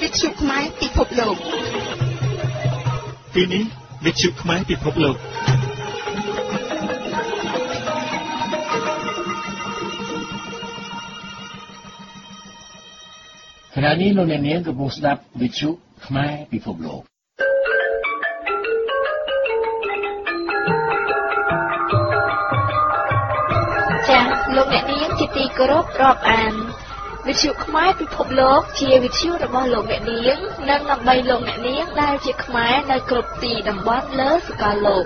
វិទ្យុខ្មែរពិភពលោកពេលនេះវិទ្យុខ្មែរពិភពលោកខណៈនេះលោកអ្នកនាងកំពុងស្ដាប់វិទ្យុខ្មែរពិភពលោកចា៎លោកអ្នកនាងជាទីគោរពរាប់អានវិទ្យុខ្មែរពិភពលោកជាវិទ្យុរបស់លោកអ្នកនាងនិងដើម្បីលោកអ្នកនាងដែលជាខ្មែរនៅគ្រប់ទីតំបន់លើសកលលោក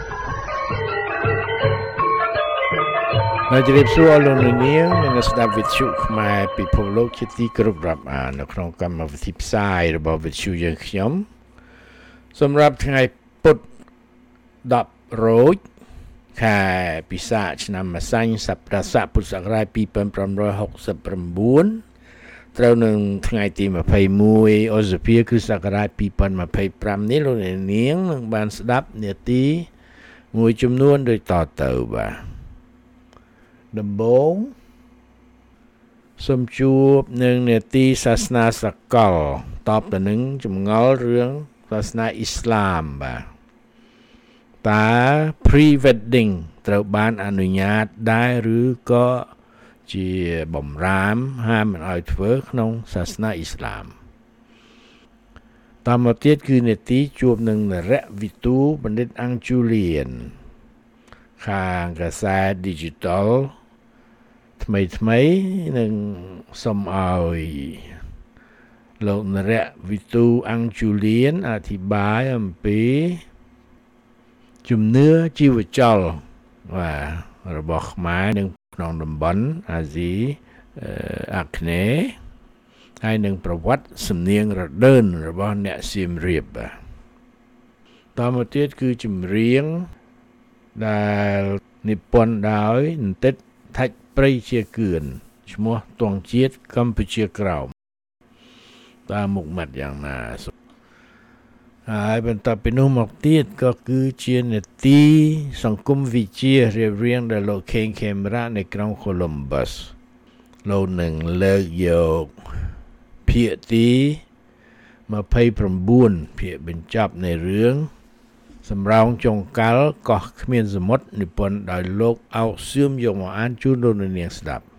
ជម្រាបសួរលោកអ្នកនាងនិងស្ដាប់វិទ្យុខ្មែរពិភពលោកជាទីគោរពរាប់អាននៅក្នុងកម្មវិធីផ្សាយរបស់វិទ្យុយើងខ្ញុំសម្រាប់ថ្ងៃពុធ10រោចខែពិសាខឆ្នាំម្សាញ់សប្តាហ៍ពុទ្ធសករាជ2569ត្រូវនឹងថ្ងៃទី21ឧសភាគ្រិស្តសករាជ2025នេះលោកអ្នកនាងនឹងបានស្ដាប់នាទីមួយចំនួនដូចតទៅបាទដំបូងសូមជួបនឹងនាទីសាសនាសកលតបទៅនឹងចម្ងល់រឿងសាសនាអ៊ីស្លាមបាទតើ pre-wedding ត្រូវបានអនុញ្ញាតដែរឬក៏ជាបំរាមហាមមិនឲ្យធ្វើក្នុងសាសនាអ៊ីស្លាមតាមមកទៀតគឺនាទីជួបនឹងនរៈវិទូបណ្ឌិតអង្គជូលៀនខាងកាសែត Digital ថ្មីនឹងសូមឲ្យលោកនរៈវិទូអង្គជូលៀនអធិប្បាយអំពីជំនឿជីវចលបាទរបស់ខ្មែរនៅក្នុងតំបន់អាស៊ីអាគ្នេយ៍ហើយនឹងប្រវត្តិសំនៀងរដើនរបស់អ្នកសៀមរាបបាទតមកទៀតគឺចម្រៀងដែលនិពន្ធដោយន្ទិតថាច់ព្រៃជាគឿនឈ្មោះទងជាតិកម្ពុជាក្រោមតាមមុខមាត់យ៉ាងណាហើយបន្តពីនោះមកទៀតក៏គឺជានាទីសង្គមវិទ្យារៀបរៀងដោយលោកខេងខេមរៈនៅក្រុង Columbus លោកនឹងលើកយកភាគទី29ភាគបញ្ចប់នៃរឿងសម្រោងចុងកាល់កោះគ្មានសមុទ្រនិពន្ធដោយលោកអោកសឿមយកមកអានជូនលោកនាងស្ដាប់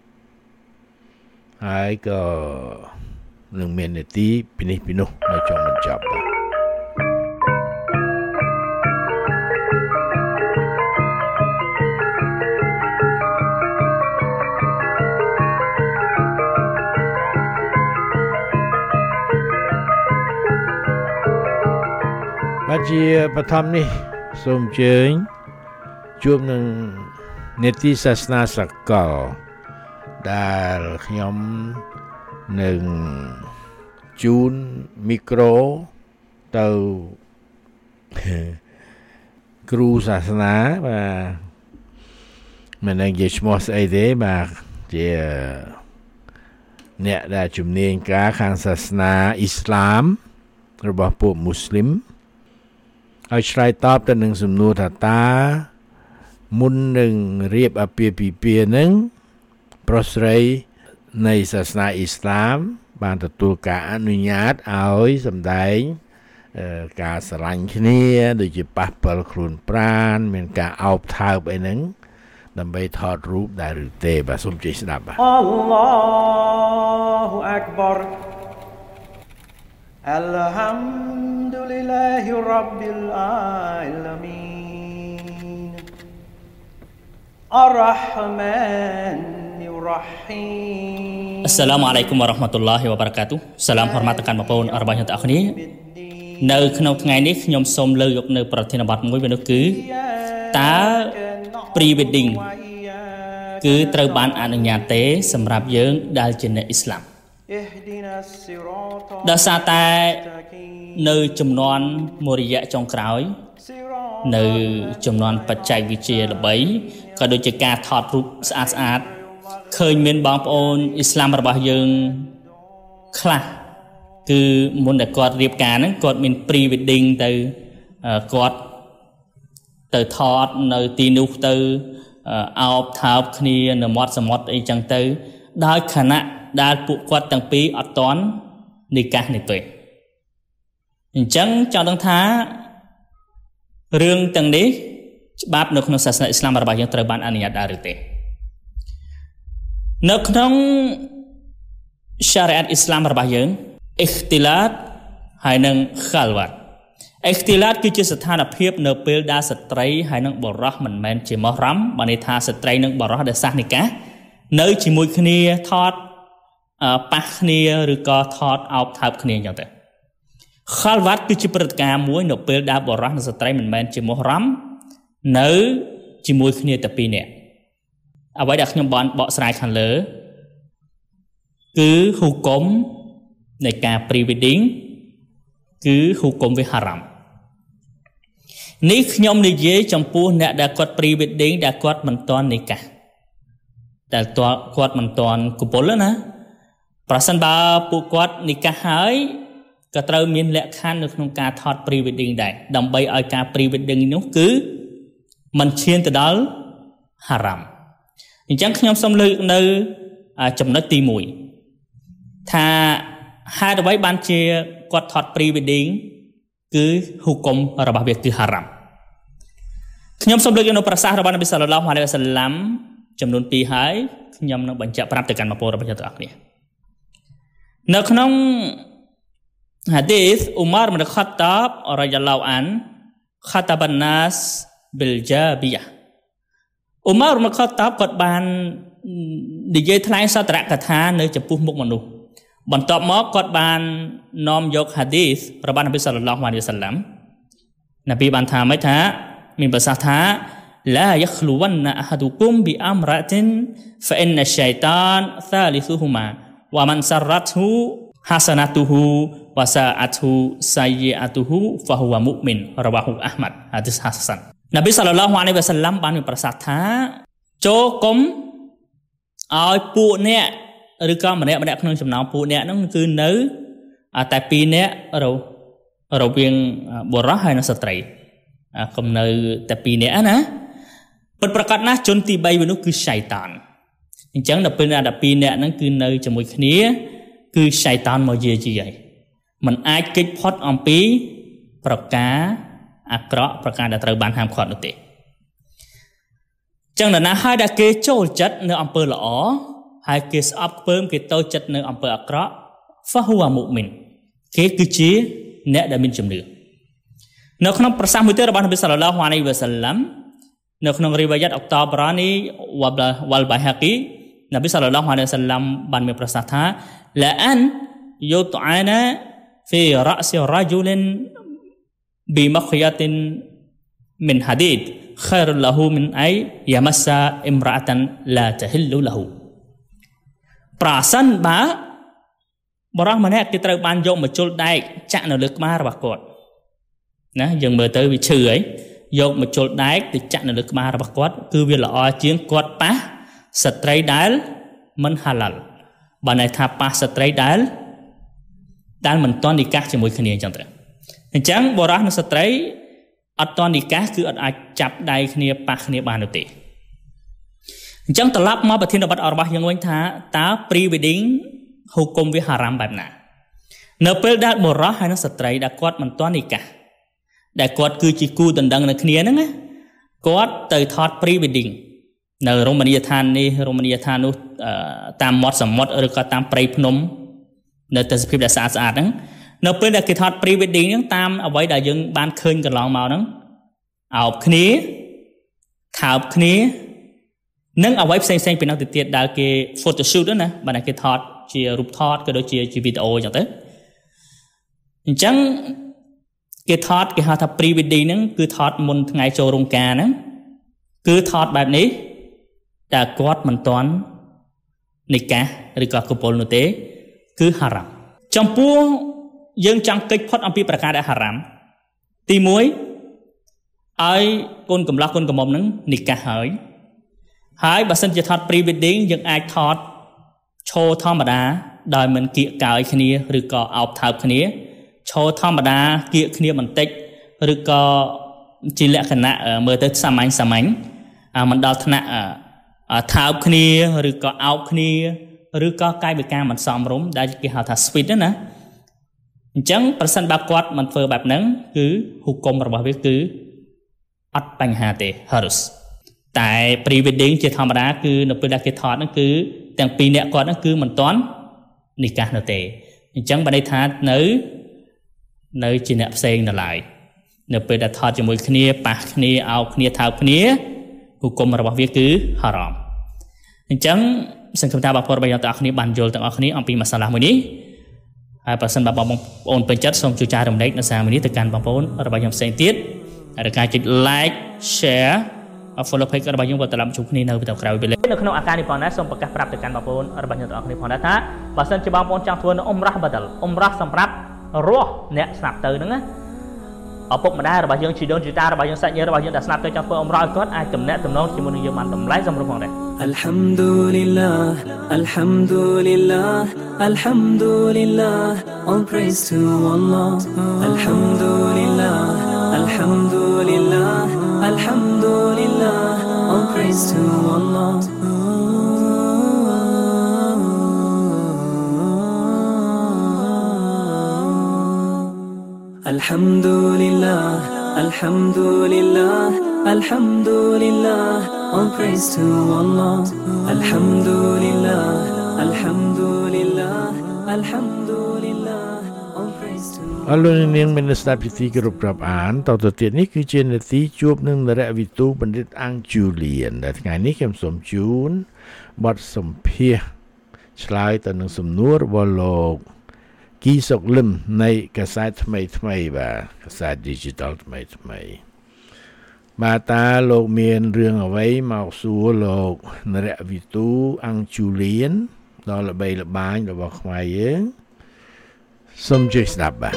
ហើយក៏នឹងមាននាទីពីនេះពីនោះនៅចុងបញ្ចប់បាទជាបឋមនេះសូមអញ្ជើញជួបនឹងនេតិសាសនាសកលដែលខ្ញុំនឹងជូនមីក្រូទៅគ្រូសាសនាបាទមិនដឹងជាឈ្មោះស្អីទេបាទជាអ្នកដែលជំនាញការខាងសាសនាអ៊ីស្លាមរបស់ពួកមូស្លីមឲ្យឆ្លើយតបទៅនឹងសំណួរថាតើមុននឹងរៀបអាពាហ៍ពិពាហ៍នឹងប្រុសស្រីនៃសាសនាអ៊ីស្លាមបានទទួលការអនុញ្ញាតឲ្យសម្ដែងការស្រឡាញ់គ្នាដូចជាប៉ះពាល់ខ្លួនប្រាណមានការអោបថើបអីហ្នឹងដើម្បីថតរូបដែរឬទេបាទសូមជួយស្ដាប់បាទអល់ឡោះអាក់បារAlhamdulillahi Rabbil Alamin Ar-Rahmanir Rahim Assalamualaikum warahmatullahi wabarakatuh សាឡាមហរម៉ាត់កាន់បងប្អូនអររបស់យើងទាំងអស់គ្នានៅក្នុងថ្ងៃនេះខ្ញុំសូមលើកយកនៅប្រធានបទមួយវានោះគឺតើ pre-wedding គឺត្រូវបានអនុញ្ញាតទេសម្រាប់យើងដែលជាអ្នកអ៊ីស្លាមដោយសារតែនៅចំនួនមួយរយៈចុងក្រោយនៅចំនួនបច្ចេកវិទ្យាល្បីក៏ដូចជាការថតរូបស្អាតស្អាតឃើញមានបងប្អូនអ៊ីស្លាមរបស់យើងខ្លះគឺមុនតែគាត់រៀបការហ្នឹងគាត់មាន pre wedding ទៅគាត់ទៅថតនៅទីនោះទៅអោបថើបគ្នានៅមាត់សមុទ្រអីចឹងទៅដោយខណៈដែលពួកគាត់ទាំងពីរអត់ទាន់នៃកាសនេះទេអញ្ចឹងចង់ដឹងថារឿងទាំងនេះច្បាប់នៅក្នុងសាសនាអ៊ីស្លាមរបស់យើងត្រូវបានអនុញ្ញាតដែរឬទេនៅក្នុង Syariat អ៊ីស្លាមរបស់យើង Ikhtilat ហើយនិង Khalwat Ikhtilat គឺជាស្ថានភាពនៅពេលដែលស្ត្រីហើយនិងបុរសមិនមែនជាមហរ៉ាំបើន័យថាស្ត្រីនិងបុរសដែលសាសនិកានៅជាមួយគ្នាថតប៉ះគ្នាឬក៏ថតអោបថើបគ្នាអញ្ចឹងទៅ Khalwat គឺជាព្រឹត្តិការណ៍មួយនៅពេលដែលបុរសនិងស្ត្រីមិនមែនជាមហរ៉ាំនៅជាមួយគ្នាតែពីរនាក់អ្វីដែលខ្ញុំបានបកស្រាយខាងលើគឺហុគមនៃការ pre-wedding គឺហុគមវាហារ៉ាំនេះខ្ញុំនិយាយចំពោះអ្នកដែលគាត់ pre-wedding ដែលគាត់មិនទាន់និកាសដែលគាត់មិនទាន់កពុលណាប្រសិនបើពួកគាត់និកាសហើយក៏ត្រូវមានលក្ខខណ្ឌនៅក្នុងការថត pre-wedding ដែរដើម្បីឲ្យការ pre-wedding នោះគឺមិនឈានទៅដល់ហារ៉ាំអញ្ចឹងខ្ញុំសូមលើកនៅចំណុចទី1ថាហេតុអ្វីបានជាគាត់ថត pre-wedding គឺហុគមរបស់វាគឺហារ៉ាំខ្ញុំសូមលើកយកនៅប្រសាសន៍របស់នប៊ីសល្លឡោះអាឡៃហ៊ីវ៉ាសល្លាមចំនួន2ហើយខ្ញុំនឹងបញ្ជាក់ប្រាប់ទៅកាន់បងប្អូនរបស់យើងទាំងអស់គ្នានៅក្នុង Hadith Umar bin Khattab radhiyallahu an khataban nas bil jabiyah Umar bin Khattab គាត់បាននិយាយថ្លែងសត្រកថានៅចំពោះមុខមនុស្សបន្ទាប់មកគាត់បាននាំយក Hadith របស់នប៊ីសល្លឡោះអាឡៃហ៊ីវ៉ាសល្លាមនប៊ីបានថាម៉េចថាមានប្រសាសន៍ថា La yakhluwanna ahadukum bi amratin fa inna ash-shaytan thalithuhuma wa man sarrathu hasanatuhu wa sa'atuhu sayyi'atuhu fa huwa mu'min rawahu Ahmad hadis hasan នប៊ីសល្លឡោះអាឡៃហ៊ីវ៉ាសល្លាមបានមានប្រសាសន៍ថាចូលកុំឲ្យពួកអ្នកឬក៏ម្នាក់ក្នុងចំណោមពួកអ្នកហ្នឹងគឺនៅតែពីរនាក់រវាងបុរសហើយនិងស្ត្រីកុំនៅតែពីរនាក់ណាពិតប្រាកដណាស់ជនទី3វិញនោះគឺឆៃតានអញ្ចឹងដល់ពេលណា12នាក់ហ្នឹងគឺនៅជាមួយគ្នាគឺឆៃតានមកយាយជីហើយมันអាចគេចផុតអំពីប្រការអាក្រក់ប្រការដែលត្រូវបានហាមឃាត់នោះទេចឹងដល់ណាហើយដែលគេចូលចិត្តនៅអំពើល្អហើយគេស្អប់ពើមគេតូចចិត្តនៅអំពើអាក្រក់ Fahuwa mu'min គេគឺជាអ្នកដែលមានជំនឿនៅក្នុងប្រសាសន៍មួយទៀតរបស់នប៊ីសល្លឡោះអាឡៃហ៊ីវ៉ាសល្លាមនៅក្នុងរីវ៉ាយ៉ាតអុកតាបរ៉ានីវ៉ាល់បៃហាគីនប៊ីសល្លឡោះអាឡៃហ៊ីវ៉ាសល្លាមបានមានប្រសាសន៍ថា La an yut'ana fi ra'si rajulin bi makhyatin min hadid khairul lahu min ay yamassa imra'atan la tahillu lahu ប្រសិនបើបរិះម្នាក់គេត្រូវបានយកមកជុលដែកចាក់នៅលើក្បាលរបស់គាត់ណាយើងមើលទៅវាឈឺហើយយកមកជុលដែកទៅចាក់នៅលើក្បាលរបស់គាត់គឺវាល្អជាងគាត់ប៉ះស្ត្រីដែលមិនហាឡាល់បើន័យថាប៉ះស្ត្រីដែលមិនទាន់និកាសជាមួយគ្នាអញ្ចឹងទៅអញ្ចឹងបរិះនិងស្ត្រីអត់ទាន់និកាសគឺអត់អាចចាប់ដៃគ្នាប៉ះគ្នាបាននោះទេអញ្ចឹងត្រឡប់មកប្រធានបទរបស់យើងវិញថាតើ pre-wedding ហុគមវាហារ៉ាំបែបណានៅពេលដែលបុរសហើយនិងស្ត្រីដែលគាត់មិនទាន់និកាសដែលគាត់គឺជាគូដណ្ដឹងនៅគ្នាហ្នឹងណាគាត់ទៅថត pre-wedding នៅរមណីយដ្ឋាននេះរមណីយដ្ឋាននោះតាមមាត់សមុទ្រឬក៏តាមព្រៃភ្នំនៅទេសភាពដែលស្អាតហ្នឹងនៅពេលដែលគេថត pre-wedding ហ្នឹងតាមអ្វីដែលយើងបានឃើញកន្លងមកហ្នឹងអោបគ្នាថើបគ្នានិងអ្វីផ្សេងពីនោះទៅទៀតដែលគេ photo shoot ណាបាទគេថតជារូបថតក៏ដូចជាវីដេអូអញ្ចឹងទៅអញ្ចឹងគេថតគេហៅថា pre-wedding ហ្នឹងគឺថតមុនថ្ងៃចូលរោងការហ្នឹងគឺថតបែបនេះតែគាត់មិនទាន់និកាសឬក៏កពុលនោះទេគឺហារ៉ាំចំពោះយើងចង់កិច្ចផុតអំពីប្រការដែលហារ៉ាំទី1ឲ្យកូនកំឡោះកូនកំមុំហ្នឹងនិកាសហើយបើសិនជាថត pre-wedding យើងអាចថតឈរធម្មតាដោយមិនគៀកកាយគ្នាឬក៏អោបថើបគ្នាឈរធម្មតាគៀកគ្នាបន្តិចឬក៏ជាលក្ខណៈមើលទៅសាមញ្ញមិនដល់ថ្នាក់ថើបគ្នាឬក៏អោបគ្នាឬក៏កាយវិការមិនសមរម្យដែលគេហៅថា sweet ណាចឹងប្រសិនបើគាត់មិនធ្វើបែបហ្នឹងគឺហុគមរបស់វាគឺអត់បញ្ហាទេ harus តែ pre wedding ជាធម្មតាគឺនៅពេលដែលគេថតហ្នឹងគឺទាំងពីរនាក់គាត់ហ្នឹងគឺមិនទាន់និកាសនៅទេអញ្ចឹងបានន័យថានៅជាអ្នកផ្សេងនៅឡើយនៅពេលដែលថតជាមួយគ្នាប៉ះគ្នាអោបគ្នាថើបគ្នាហុគមរបស់វាគឺហារ៉ាមអញ្ចឹងសង្ឃឹមថាបងប្អូនរបស់យើងទាំងអស់គ្នាបានយល់ទាំងអស់គ្នាអំពីម៉ាសាឡាមួយនេះហើយបើសិនបើបងប្អូនពេញចិត្តសូមជួយចែករំលែកនៅសារមួយនេះទៅកាន់បងប្អូនរបស់យើងផ្សេងទៀតហើយការចុច like share follow page របស់យើងបន្តតាមជួបគ្នានៅវីដេអូក្រោយពេលនៅក្នុងឱកាសនេះផងដែរសូមប្រកាសប្រាប់ទៅកាន់បងប្អូនរបស់យើងទាំងអស់គ្នាផងដែរថាបើសិនជាបងប្អូនចង់ធ្វើនៅអ៊ុំរ៉ាស់បាដលអ៊ុំរ៉ាស់សម្រាប់រស់អ្នកស្លាប់ទៅហ្នឹងណាឪពុកម្ដាយរបស់យើងជីដូនជីតារបស់យើងសាច់ញាតិរបស់យើងដែលស្លាប់ទៅចង់ធ្វើអ៊ុំរ៉ាស់ឲ្យគាត់អាចទំនាក់ទំនងជាមួយនឹងយើងបានតម្លៃសម្រាប់ផងដែរ Alhamdulillah Alhamdulillah Alhamdulillah all praise to Allah Alhamdulillah Alhamdulillah Alhamdulillah all praise to Allah Alhamdulillah Alhamdulillah Alhamdulillah all praise to Allah Alhamdulillah Alhamdulillah Alhamdulillah all praise to អរលោកនាងមានស្ដាប់ពិធីគោរពរាប់អានតទៅទៀតនេះគឺជានាទីជួបនឹងនរវិទូបណ្ឌិតអង្គជូលៀនដែលថ្ងៃនេះខ្ញុំសូមជូនបទសម្ភាសន៍ឆ្លើយទៅនឹងសំណួររបស់លោកគីសុកលឹមនៃកាសែតថ្មីបាទកាសែត digital ថ្មីបាទតាលោកមានរឿងអ្វីមកសួរលោកនរវិទូអង្គជូលៀនដល់ល្បីល្បាញរបស់ខ្មែរយើងសូមជួយស្ដាប់បាទ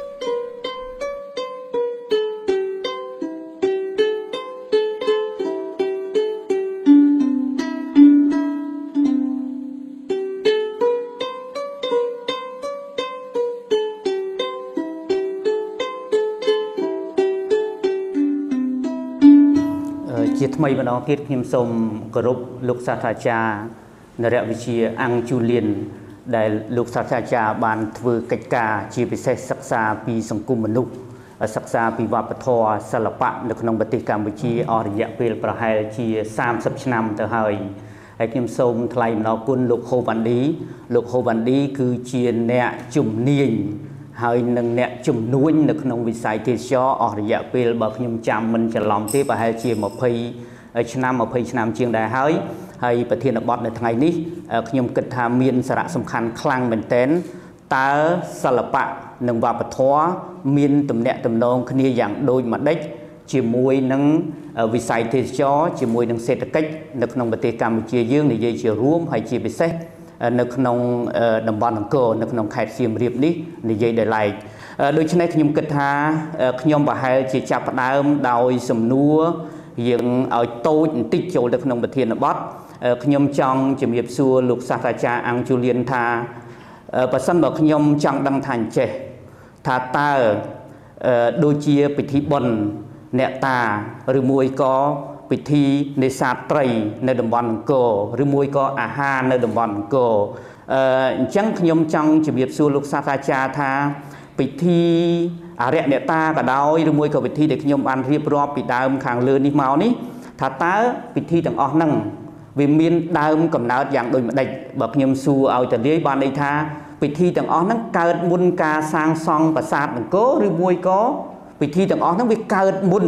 ជាថ្មីម្ដងទៀតខ្ញុំសូមគោរពលោកសាស្ត្រាចារ្យនរវិជ្ជាអង្គជូលៀនដែលលោកសាស្ត្រាចារ្យបានធ្វើកិច្ចការជាពិសេសសិក្សាពីសង្គមមនុស្សសិក្សាពីវប្បធម៌សិល្បៈនៅក្នុងប្រទេសកម្ពុជាអស់រយៈពេលប្រហែលជា30ឆ្នាំទៅហើយខ្ញុំសូមថ្លែងអំណរគុណលោកហូវ៉ាន់ឌីលោកហូវ៉ាន់ឌីគឺជាអ្នកជំនាញហើយនឹងអ្នកជំនួញនៅក្នុងវិស័យទេសចរអស់រយៈពេលបើខ្ញុំចាំមិនច្រឡំទេប្រហែលជា20ឆ្នាំជាងដែរហើយប្រធានបទនៅថ្ងៃនេះខ្ញុំគិតថាមានសារៈសំខាន់ខ្លាំងមែនទែនតើសិល្បៈនិងវប្បធម៌មានទំនាក់ទំនងគ្នាយ៉ាងដូចម្ដេចជាមួយនឹងវិស័យទេសចរជាមួយនឹងសេដ្ឋកិច្ចនៅក្នុងប្រទេសកម្ពុជាយើងនិយាយជារួមហើយជាពិសេសនៅក្នុងតំបន់អង្គរនៅក្នុងខេត្តសៀមរាបនេះនិយាយដោយឡែកដូច្នេះខ្ញុំគិតថាខ្ញុំប្រហែលជាចាប់ផ្ដើមដោយសំណួរយើងឲ្យតូចបន្តិចចូលទៅក្នុងប្រធានបទខ្ញុំចង់ជំរាបសួរលោកសាស្ត្រាចារ្យអង្គជូលៀនថាបើសិនបើខ្ញុំចង់ដឹងថាអញ្ចេះថាតើដូចជាពិធីបុណ្យអ្នកតាឬមួយក៏ពិធីនេសាទត្រីនៅតំបន់អង្គរឬមួយក៏អាហារនៅតំបន់អង្គរអញ្ចឹងខ្ញុំចង់ជំរាបសួរលោកសាស្ត្រាចារ្យថាពិធីអរិយអ្នកតាក៏ដោយឬមួយក៏ពិធីដែលខ្ញុំបានរៀបរាប់ពីដើមខាងលើនេះមកនេះថាតើពិធីទាំងអស់ហ្នឹងវាមានដើមកំណើតយ៉ាងដូចម្ដេចបើខ្ញុំសួរឲ្យទៅលាយបានន័យថាពិធីទាំងអស់ហ្នឹងកើតមុនការសាងសង់ប្រាសាទអង្គរឬមួយក៏ពិធីទាំងអស់ហ្នឹងវាកើតមុ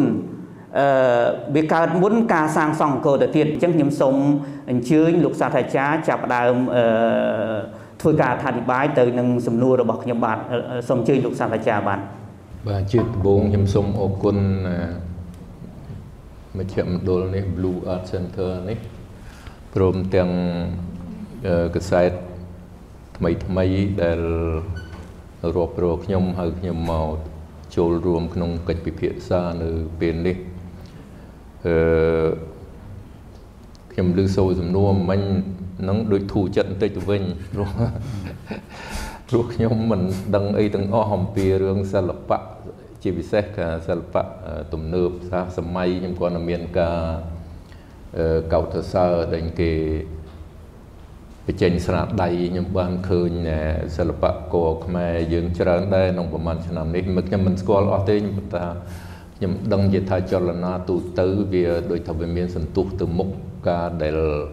នការសាងសង់អង្គរទៅទៀតអញ្ចឹងខ្ញុំសូមអញ្ជើញលោកសាស្ត្រាចារ្យចាប់ផ្ដើមធ្វើការអធិប្បាយទៅនឹងសំណួររបស់ខ្ញុំបាទសូមអញ្ជើញលោកសាស្ត្រាចារ្យបាទជាដំបូងខ្ញុំសូមអរគុណមជ្ឈមណ្ឌលនេះ Blue Art Center នេះព្រមទាំងកាសែតថ្មីដែលរាប់រកខ្ញុំហៅខ្ញុំមកចូលរួមក្នុងកិច្ចពិភាក្សានៅពេលនេះខ្ញុំលើសូរសំណួរមិញនឹងដូចធូរចិត្តបន្តិចទៅវិញព្រោះខ្ញុំមិនដឹងអីទាំងអស់អំពីរឿងសិល្បៈជាពិសេសការសិល្បៈទំនើបសម័យខ្ញុំគាត់មានការកោតសរសើរដែលគេចេញស្នាដៃខ្ញុំបានឃើញសិល្បករខ្មែរយើងច្រើនដែរក្នុងប្រហែលឆ្នាំនេះខ្ញុំមិនស្គាល់អស់ទេខ្ញុំថាខ្ញុំដឹងជាថាចលនាទូទៅវាដូចថាវាមានសន្ទុះទៅមុខការដែល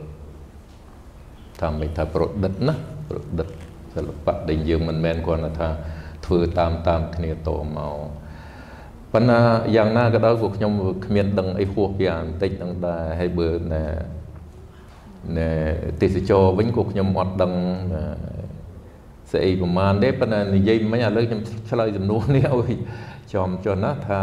ថាមិនថាប្រឌិតណាប្រឌិតសិល្បៈដែលយើងមិនមែនគ្រាន់តែថាធ្វើតាមគ្នាតមកប៉ុន្តែយ៉ាងណាក៏ដោយពួកខ្ញុំគ្មានដឹងអីហួសពីអាបន្តិចហ្នឹងដែរហើយបើទេសចរវិញក៏ខ្ញុំអត់ដឹងស្អីប្រហែលទេប៉ុន្តែនិយាយមិញឥឡូវខ្ញុំឆ្លើយសំណួរនេះឲ្យចំចុះណាថា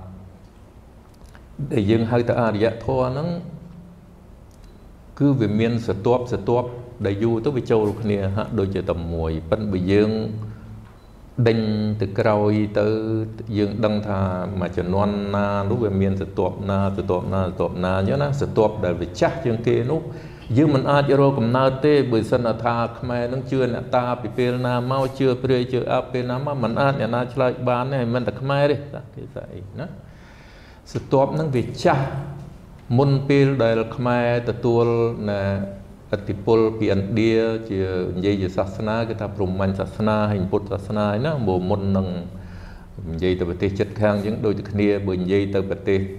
ដែលយើងហៅថាអរិយធម៌ហ្នឹងគឺវាមានសត្វដែលយូរទៅវាចូលគ្នាហាក់ដូចជាតែមួយប៉ុន្តែបើយើងដេញទៅក្រោយទៅយើងដឹងថាមួយចំនួនណានោះវាមានសត្វណាអញ្ចឹងណាសត្វដែលវាចាស់ជាងគេនោះយើងមិនអាចរកកំណើតទេបើសិនថាខ្មែរនឹងជឿអ្នកតាពីពេលណាមកជឿព្រាយជឿអបពេលណាមកមិនអាចអ្នកណាឆ្លើយបានទេមិនតែខ្មែរទេគេថាអីណាសត្វនឹងវាចាស់មុនពេលដែលខ្មែរទទួលឥទ្ធិពលពីឥណ្ឌាជានិយាយជាសាសនាគេថាព្រហ្មញ្ញសាសនាហើយពុទ្ធសាសនាណាមុននឹងនិយាយទៅប្រទេសជិតខាងអញ្ចឹងដូចតែគ្នាបើនិយាយទៅប្រទេស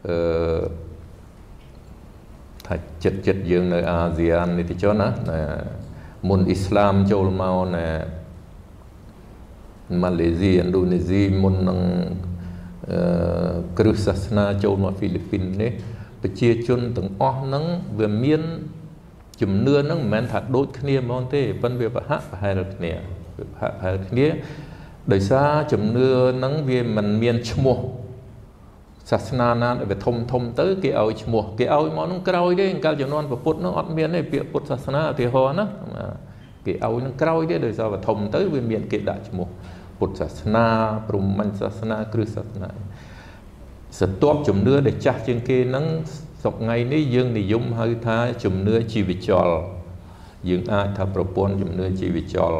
ថាចិត្តយើងនៅអាស៊ាននេះទៅចុះណាមុនអ៊ីស្លាមចូលមកម៉ាឡេស៊ីឥណ្ឌូនេស៊ីមុននឹងគ្រឹះសាសនាចូលមកហ្វីលីពីននេះប្រជាជនទាំងអស់ហ្នឹងវាមានជំនឿហ្នឹងមិនមែនថាដូចគ្នាហ្មងទេប៉ុន្តែវាប្រហែលគ្នាដោយសារជំនឿហ្នឹងវាមិនមានឈ្មោះសាសនាណាដែលវាធំទៅគេឲ្យឈ្មោះគេឲ្យមកហ្នឹងក្រោយទេកាលជំនាន់ពុទ្ធហ្នឹងអត់មានទេពាក្យពុទ្ធសាសនាឧទាហរណ៍ណាគេឲ្យហ្នឹងក្រោយទេដោយសារវាធំទៅវាមានគេដាក់ឈ្មោះពុទ្ធសាសនាព្រហ្មញ្ញសាសនាគ្រឹះសាសនាសត្វជំនឿដែលចាស់ជាងគេហ្នឹងសប្តាហ៍នេះយើងនិយមហៅថាជំនឿជីវចលយើងអាចថាប្រព័ន្ធជំនឿជីវចល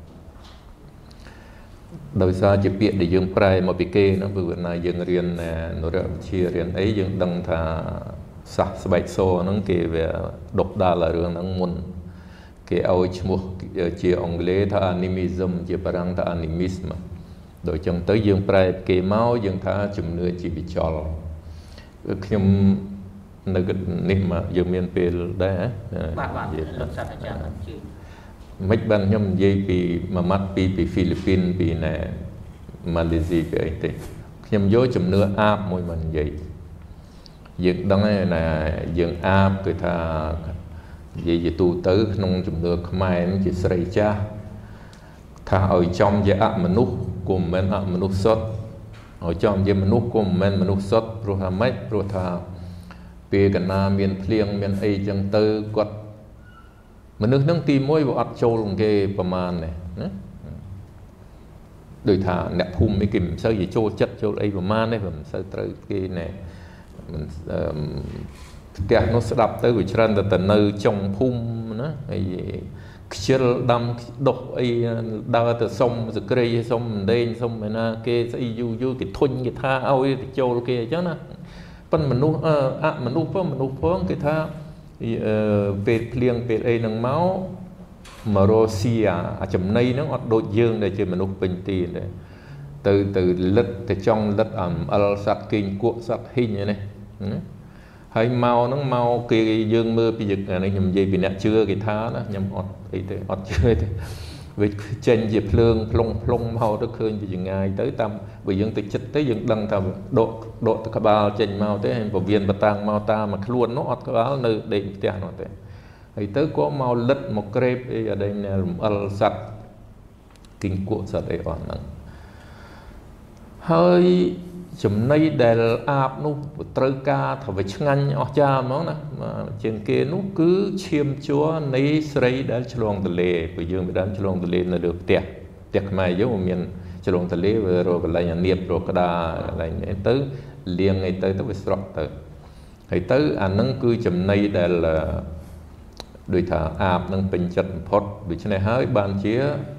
ដោយសារជាពាក្យដែលយើងប្រែមកពីគេហ្នឹងព្រោះណាយើងរៀននរវិទ្យារៀនអីយើងដឹងថាសាសស្បែកសហ្នឹងគេវាដុបដាល់រឿងហ្នឹងមុនគេឲ្យឈ្មោះជាអង់គ្លេសថា animism ជាបារាំងថា animism ដោយចឹងទៅយើងប្រែគេមកយើងថាជំនឿជីវចលខ្ញុំនៅនេះមកយើងមានពេលដែរបាទលោកសាស្ត្រាចារ្យជឿមិនបានខ្ញុំនិយាយពីមួយម៉ាត់ពីហ្វីលីពីនពីម៉ាឡេស៊ីពីអីទេខ្ញុំយកជំនឿអាបមួយមកនិយាយយើងដឹងហើយណាយើងអាបគឺថានិយាយទូទៅក្នុងជំនឿខ្មែរជាស្រីចាស់ថាឲ្យចំជាអមនុស្សក៏មិនមែនអមនុស្សសុទ្ធឲ្យចំជាមនុស្សក៏មិនមែនមនុស្សសុទ្ធព្រោះថាម៉េចព្រោះថាពេលកណាមានភ្លៀងមានអីចឹងទៅគាត់មនុស្សហ្នឹងទី1វាអត់ចូលគេប្រមាណទេណាដោយថាអ្នកភូមិនេះគេមិនសូវជាចូលចិត្តចូលអីប្រមាណទេមិនសូវត្រូវគេណែមិនផ្ទះនោះស្ដាប់ទៅវាច្រើនតែនៅចុងភូមិណាហើយខ្ជិលដាំដុះអីដើរទៅសុំសក្រីសុំម្ដែងសុំឯណាគេស្អីយូរគេធុញគេថាឲ្យទៅចូលគេអញ្ចឹងណាប៉ុន្តែមនុស្សមនុស្សផងគេថាពេលភ្លៀងពេលអីហ្នឹងមករស់ស៊ីអាចំណីហ្នឹងអត់ដូចយើងដែលជាមនុស្សពេញទីទេទៅលិតទៅចង់លិតអំអិលសត្វគេងគក់សត្វហ៊ីងហ្នឹងណាហើយមកហ្នឹងមកគេយើងមើលពីនេះខ្ញុំនិយាយពីអ្នកជឿគេថាណាខ្ញុំអត់អីទេអត់ជឿទេវាចេញជាភ្លើងផ្លុងមកទៅឃើញពីចម្ងាយទៅតាមបើយើងទៅចិត្តទៅយើងដឹងថាដកទៅក្បាលចេញមកទេហើយពវៀនបតាំងមកតាមមកខ្លួននោះអត់ក្បាលនៅដេកផ្ទះនោះទេហើយទៅក៏មកលិតមកក្រេបអីអដែងរំអិលសត្វគីងគក់សត្វអីអស់ហ្នឹងហើយចំណីដែលអាបនោះត្រូវការថាវាឆ្ងាញ់អស្ចារ្យហ្មងណាជាងគេនោះគឺឈាមជ័រនៃស្រីដែលឆ្លងទន្លេព្រោះយើងមិនដឹងឆ្លងទន្លេនៅលើផ្ទះខ្មែរយើងមានឆ្លងទន្លេវារកកន្លែងអានៀបរកក្តារកន្លែងនេះទៅលាងអីទៅវាស្រក់ទៅហើយទៅអានឹងគឺចំណីដែលដូចថាអាបនឹងពេញចិត្តបំផុតដូច្នេះហើយបានជា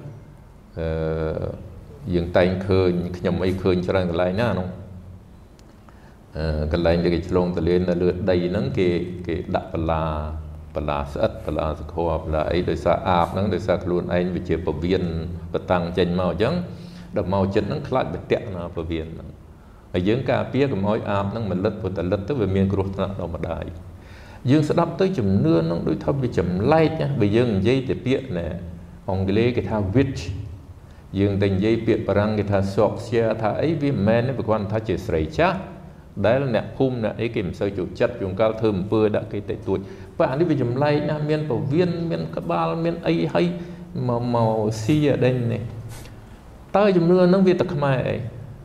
យើងតែងឃើញខ្ញុំអីឃើញច្រើនកន្លែងណានោះកន្លែងដែលគេឆ្លងទន្លេនៅលើដីហ្នឹងគេដាក់បន្លា bả lá sét bả lá sực hoa bả lá ấy đời xa áp nắng đời xa luôn anh bị chia bờ viên bờ tăng trên màu trắng đập màu chân nắng lại bị tẹt nào bờ viên ở dưới cà pía của mối áp nắng mình lật vừa lật tới về miền cột nặng đầu mà đại dương sẽ đắp tới chùm nưa nó đối thâm bị chùm light nhá bây giờ dây để pía này ông cái lấy cái thao witch dương tình dây pía parang cái thao sọc xe thao ấy vì men nó bị quan thao chỉ sấy chá đấy là nè phum nè ấy kiểm sơ chủ chất dùng cao thơm bưa đã cái tệ tuổi bạn đi về chùm light nha miền bầu viên miền các ba miền ấy hay màu xi ở đây này tới chùm nưa nó vì tật mày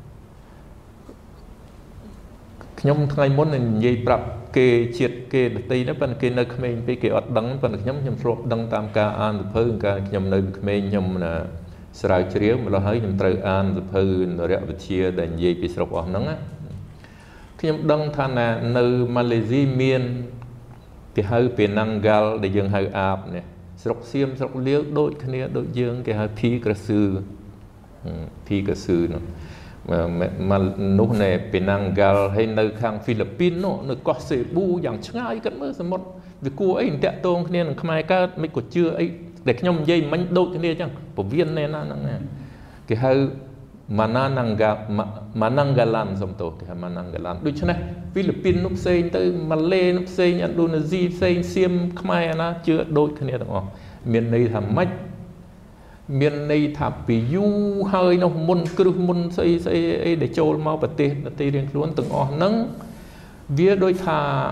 nhóm ngày muốn là dây bạc kê triệt kê được tây nó bên kê nơi mình bị kê ọt đắng bên nhóm nhóm sộp đắng tam ca an được hơn cả nhóm nơi mình nhóm là sài chiếu mà lo thấy nhóm trời an được hơn rồi đẹp chia đàn dây bị sộp ọt nắng á khi nhóm đắng than là nơi Malaysia miền thì hơi bị năng gal để dương hơi áp này sộp xiêm sộp liêu đôi cái này đôi dương cái hơi phi cả sư nó mà lúc nàyเป็นนางกาลให้ในข้างฟิลิปปินส์เนาะในเกาะเซบูอย่างง่ายกันเมื่อสมมติวิกูไอ้เตะตรงเนี่ยขมายก็ไม่กดเชื่อไอ้เด็กย่อมยัยมันโดดเนี่ยจังผมเวียนเนี่ยนั่นไงคือให้มานังกาลันสมโตคือมานังกาลันดูใช่ไหมฟิลิปปินส์นุ๊กเซนเตอร์มาเลนุ๊กเซนอินโดนีเซียเซนเซียมขมายนะเชื่อโดดเนี่ยต่างๆเมียนในทำไม่miền này tháp bị du hơi nó môn cứ môn xây để trôi mau bật tê riêng luôn từng on nắng vía đôi thà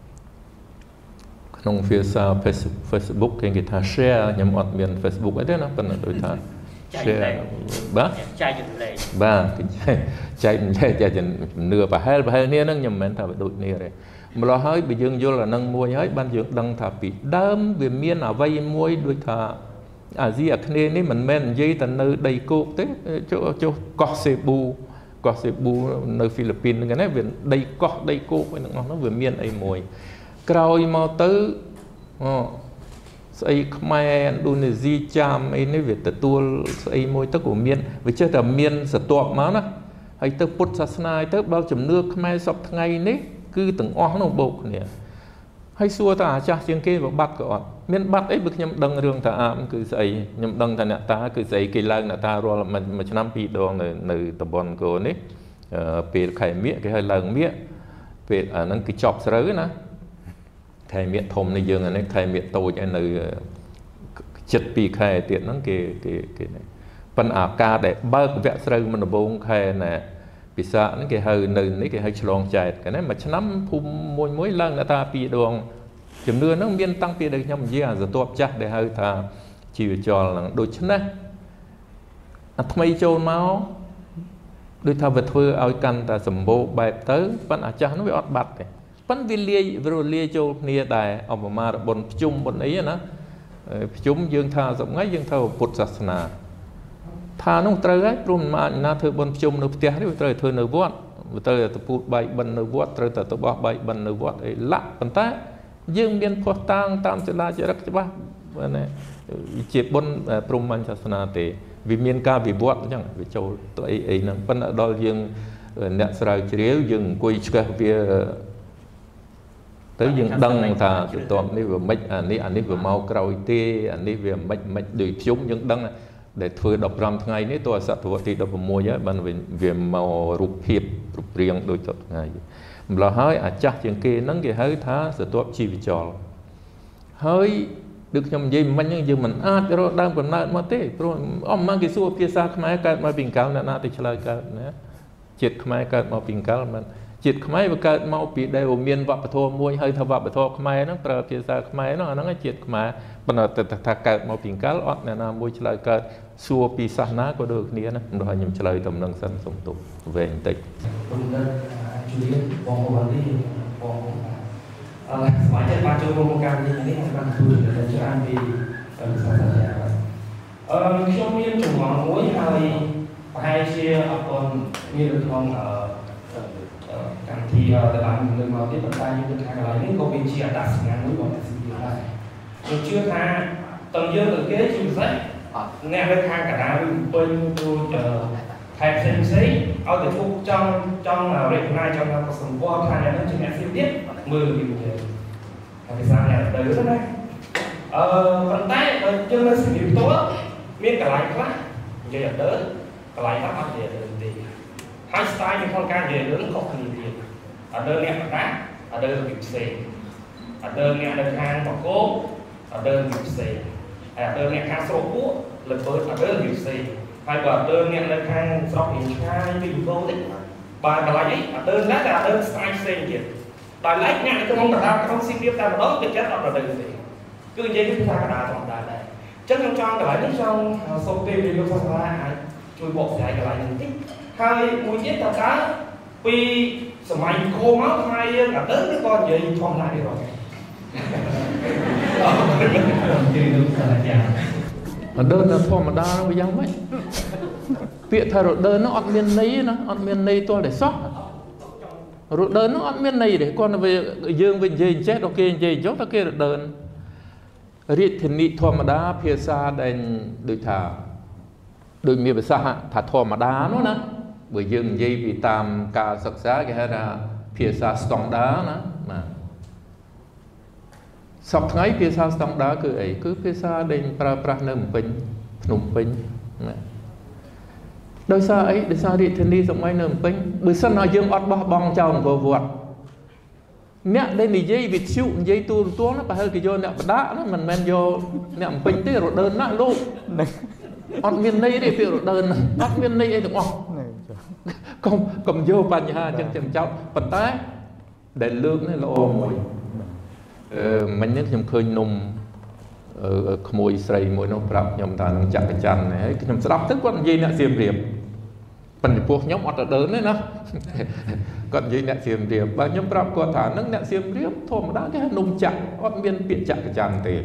trong phía sau Facebook cái người ta share nhầm ọt miền Facebook ấy đấy nó phần là đôi thà share ba chạy nửa và hai nia nó nhầm men thà đôi nia này mà lo hơi bị dương vô là nâng mua nhớ ban dương đăng thà bị đâm về miền ở vay muối đôi thà gì ở cái này mình men dây tận nơi đầy cô thế chỗ Cọc Cebu nơi Philippines cái này về đầy cọc đầy cô nó vừa miền ấy mùi cày mau tới xây Khmer Indonesia cham ấy này về từ tua xây mùi tới của miền vì chơi là miền sật tuộc mà nó hay tới Phật Sasna tới bao chấm nước Khmer sập ngày đấy cứ từng oang nó bột nè hay xua ta cha tiếng kê và bắt gọi miền bắc ấy bực nhầm đằng đường ta ám cứ dậy nhầm đằng ta nè ta cứ dậy kỳ lang nè ta rồi mà năm pi đòn nơi tập bòn cô đấy về khai miệng cái hơi lần miệng về ở năng cái chọc sới nè khai miệng thùng này dương này khai miệng tôi cho nơi chật pi khai tiện nó cái này phần ảo ca để bao cái vẽ sới mình là bốn khai nè bị sợ nó cái hơi nơi cái hơi chlong chạy cái này mà năm phum mỗi lần nè ta pi đòn chấm nưa nó miên tăng pi được nhầm gì à giờ tôi chắc để hơi ta chịu cho là đôi chân này thay cho máu đôi thà vật thưa ao căn ta sầm bố bài tới vẫn à cha nó bị ọt bạt này vẫn vi lia cho nia đài ông mà bồn chung bồn ấy nữa chúng dương tha rộng ngay dương thâu Phật Sasna tha nó trời ấy luôn mà na thưa bồn chung nó tia đấy trời thưa nở vót trời tập phụt bài bần nở vót trời tập bó bài bần nở vót ấy lạ bần ta dương miền phật tang tam chợ la chợ rắc chợ ba này chế bồn Prum Sasna tề vì miền ca vì vót chẳng vì châu tụi ấy nè bần ở đó dương nẹt sài chiếu dương quay cái về tới dương đăng thà tụi toàn này vừa mấy anh này vừa mau cầu tê anh này vừa mấy đuổi chúng dương đăng để thuê đọc ram ngày này tôi sẽ thuê thì đọc mua giá ban về màu rụp hiệp rụp riêng đôi chốt ngày là hơi chắc chuyện kia nắng cái hơi thá sẽ tốt chi vì trò hơi được nhầm gì mình nhưng giờ mình rồi đang còn nợ mà thế rồi ông mang cái xua phía xa khmai cái mà bình cao là thì chơi cái nữa chết khmai cái mà bình cao mình chết khmai và cái mau bị đây miền vợ thua mua hơi thà vợ thua khmai nó từ phía xa khmai nó chết khmai bây giờ ta cái mà bình cao ọt này là mua chơi cái xua phía xa ná có được nia nó rồi nhầm chơi tầm nâng sân sống tục về hình tịch Semuanya baca rombongan ini akan turun dan jangan di sasaja. Kemudian cuma mỗi hai xe còn như được không càng thì để làm người mà tiếp cận ta như bên hàng lại những công việc chia đạt ngang với bọn sinh viên này. Rồi chưa tha tầng dương từ kế chịu sách nghe với hàng cả đá bên tôi thầy xem giấy ở để phục trong recognize trong các sản phẩm qua này nó chỉ nghe xem biết 10 nghìn ភាសាអ្នកទៅណាប៉ុន្តែបើយើងនៅសម្រាប់តួមានកន្លែងខ្លះនិយាយអត់ទៅកន្លែងខ្លះអត់និយាយទៅទេហើយ style នៃក្នុងការនិយាយរឿងខុសគ្នាទៀតអត់ទៅអ្នកបដាអត់ទៅពីផ្សេងអត់ទៅអ្នកនៅខាងបកោអត់ទៅពីផ្សេងហើយអត់ទៅអ្នកខាងស្រុកពួកលពើអត់ទៅពីផ្សេងហើយបើអត់ទៅអ្នកនៅខាងស្រុកវិញឆ្ងាយពីបកោតិចបើកន្លែងនេះអត់ទៅណាតែអត់ទៅ style ផ្សេងទៀតដោយឡែកអ្នកនៅក្នុងកណ្ដាលក្នុងស៊ីរៀបតែម្ដងទៅចិត្តអត់ទៅទេគឺនិយាយពីភាសាកណ្ដាលធម្មតាដែរចឹងខ្ញុំចង់កន្លែងនេះចង់សូមពេលវេលាលោកសាស្ត្រាអាចជួយបកស្រាយកន្លែងនេះបន្តិចហើយមួយទៀតតើតើពីសម័យគោមកខ្មែរយើងអត់ទៅឬក៏និយាយធម្មតាទេបងជឿលោកសាស្ត្រាចារ្យអត់ដើរនៅធម្មតាវាយ៉ាងម៉េចពាក្យថារដើរនោះអត់មានន័យណាអត់មានន័យទាល់តែសោះរដើរនោះអត់មានន័យទេគាត់ទៅយើងវិញនិយាយចេះដល់គេនិយាយចុះដល់គេរដើររាជធានីធម្មតាភាសាដែលដូចថាដូចមានភាសាថាធម្មតានោះណាបើយើងនិយាយពីតាមការសិក្សាគេហៅថាភាសាស្តង់ដារណាបាទសពថ្ងៃភាសាស្តង់ដារគឺអីគឺភាសាដែលប្រើប្រាស់នៅភ្នំពេញណាដោយសារអីដោយសាររាជធានីសម័យនៅភ្នំពេញបើសិនឲ្យយើងអត់បោះបង់ចោលអង្គរវត្តអ្នកដែលនិយាយវិទ្យុនិយាយទូរទស្សន៍ប្រហែលគេយកអ្នកបដាណាមិនមែនយកអ្នកអំពេញទេរដើនណាស់លោកអត់មានន័យទេពាក្យរដើនអត់មានន័យអីទាំងអស់កុំយកបញ្ហាអញ្ចឹងចឹងចោលប៉ុន្តែដែលលើកនេះល្អមួយមិញនេះខ្ញុំឃើញនំក្មួយស្រីមួយនោះប្រាប់ខ្ញុំថានឹងចាក់កញ្ច័នហើយខ្ញុំស្ដាប់ទៅគាត់និយាយអ្នកសៀមរាបប៉ុន្តែពួកខ្ញុំអត់ទៅដើនទេណាគាត់និយាយអ្នកសៀមរាបបើខ្ញុំប្រាប់គាត់ថានឹងអ្នកសៀមរាបធម្មតាគេហៅនំចាក់អត់មានពាក្យចាក់កញ្ច័នទេ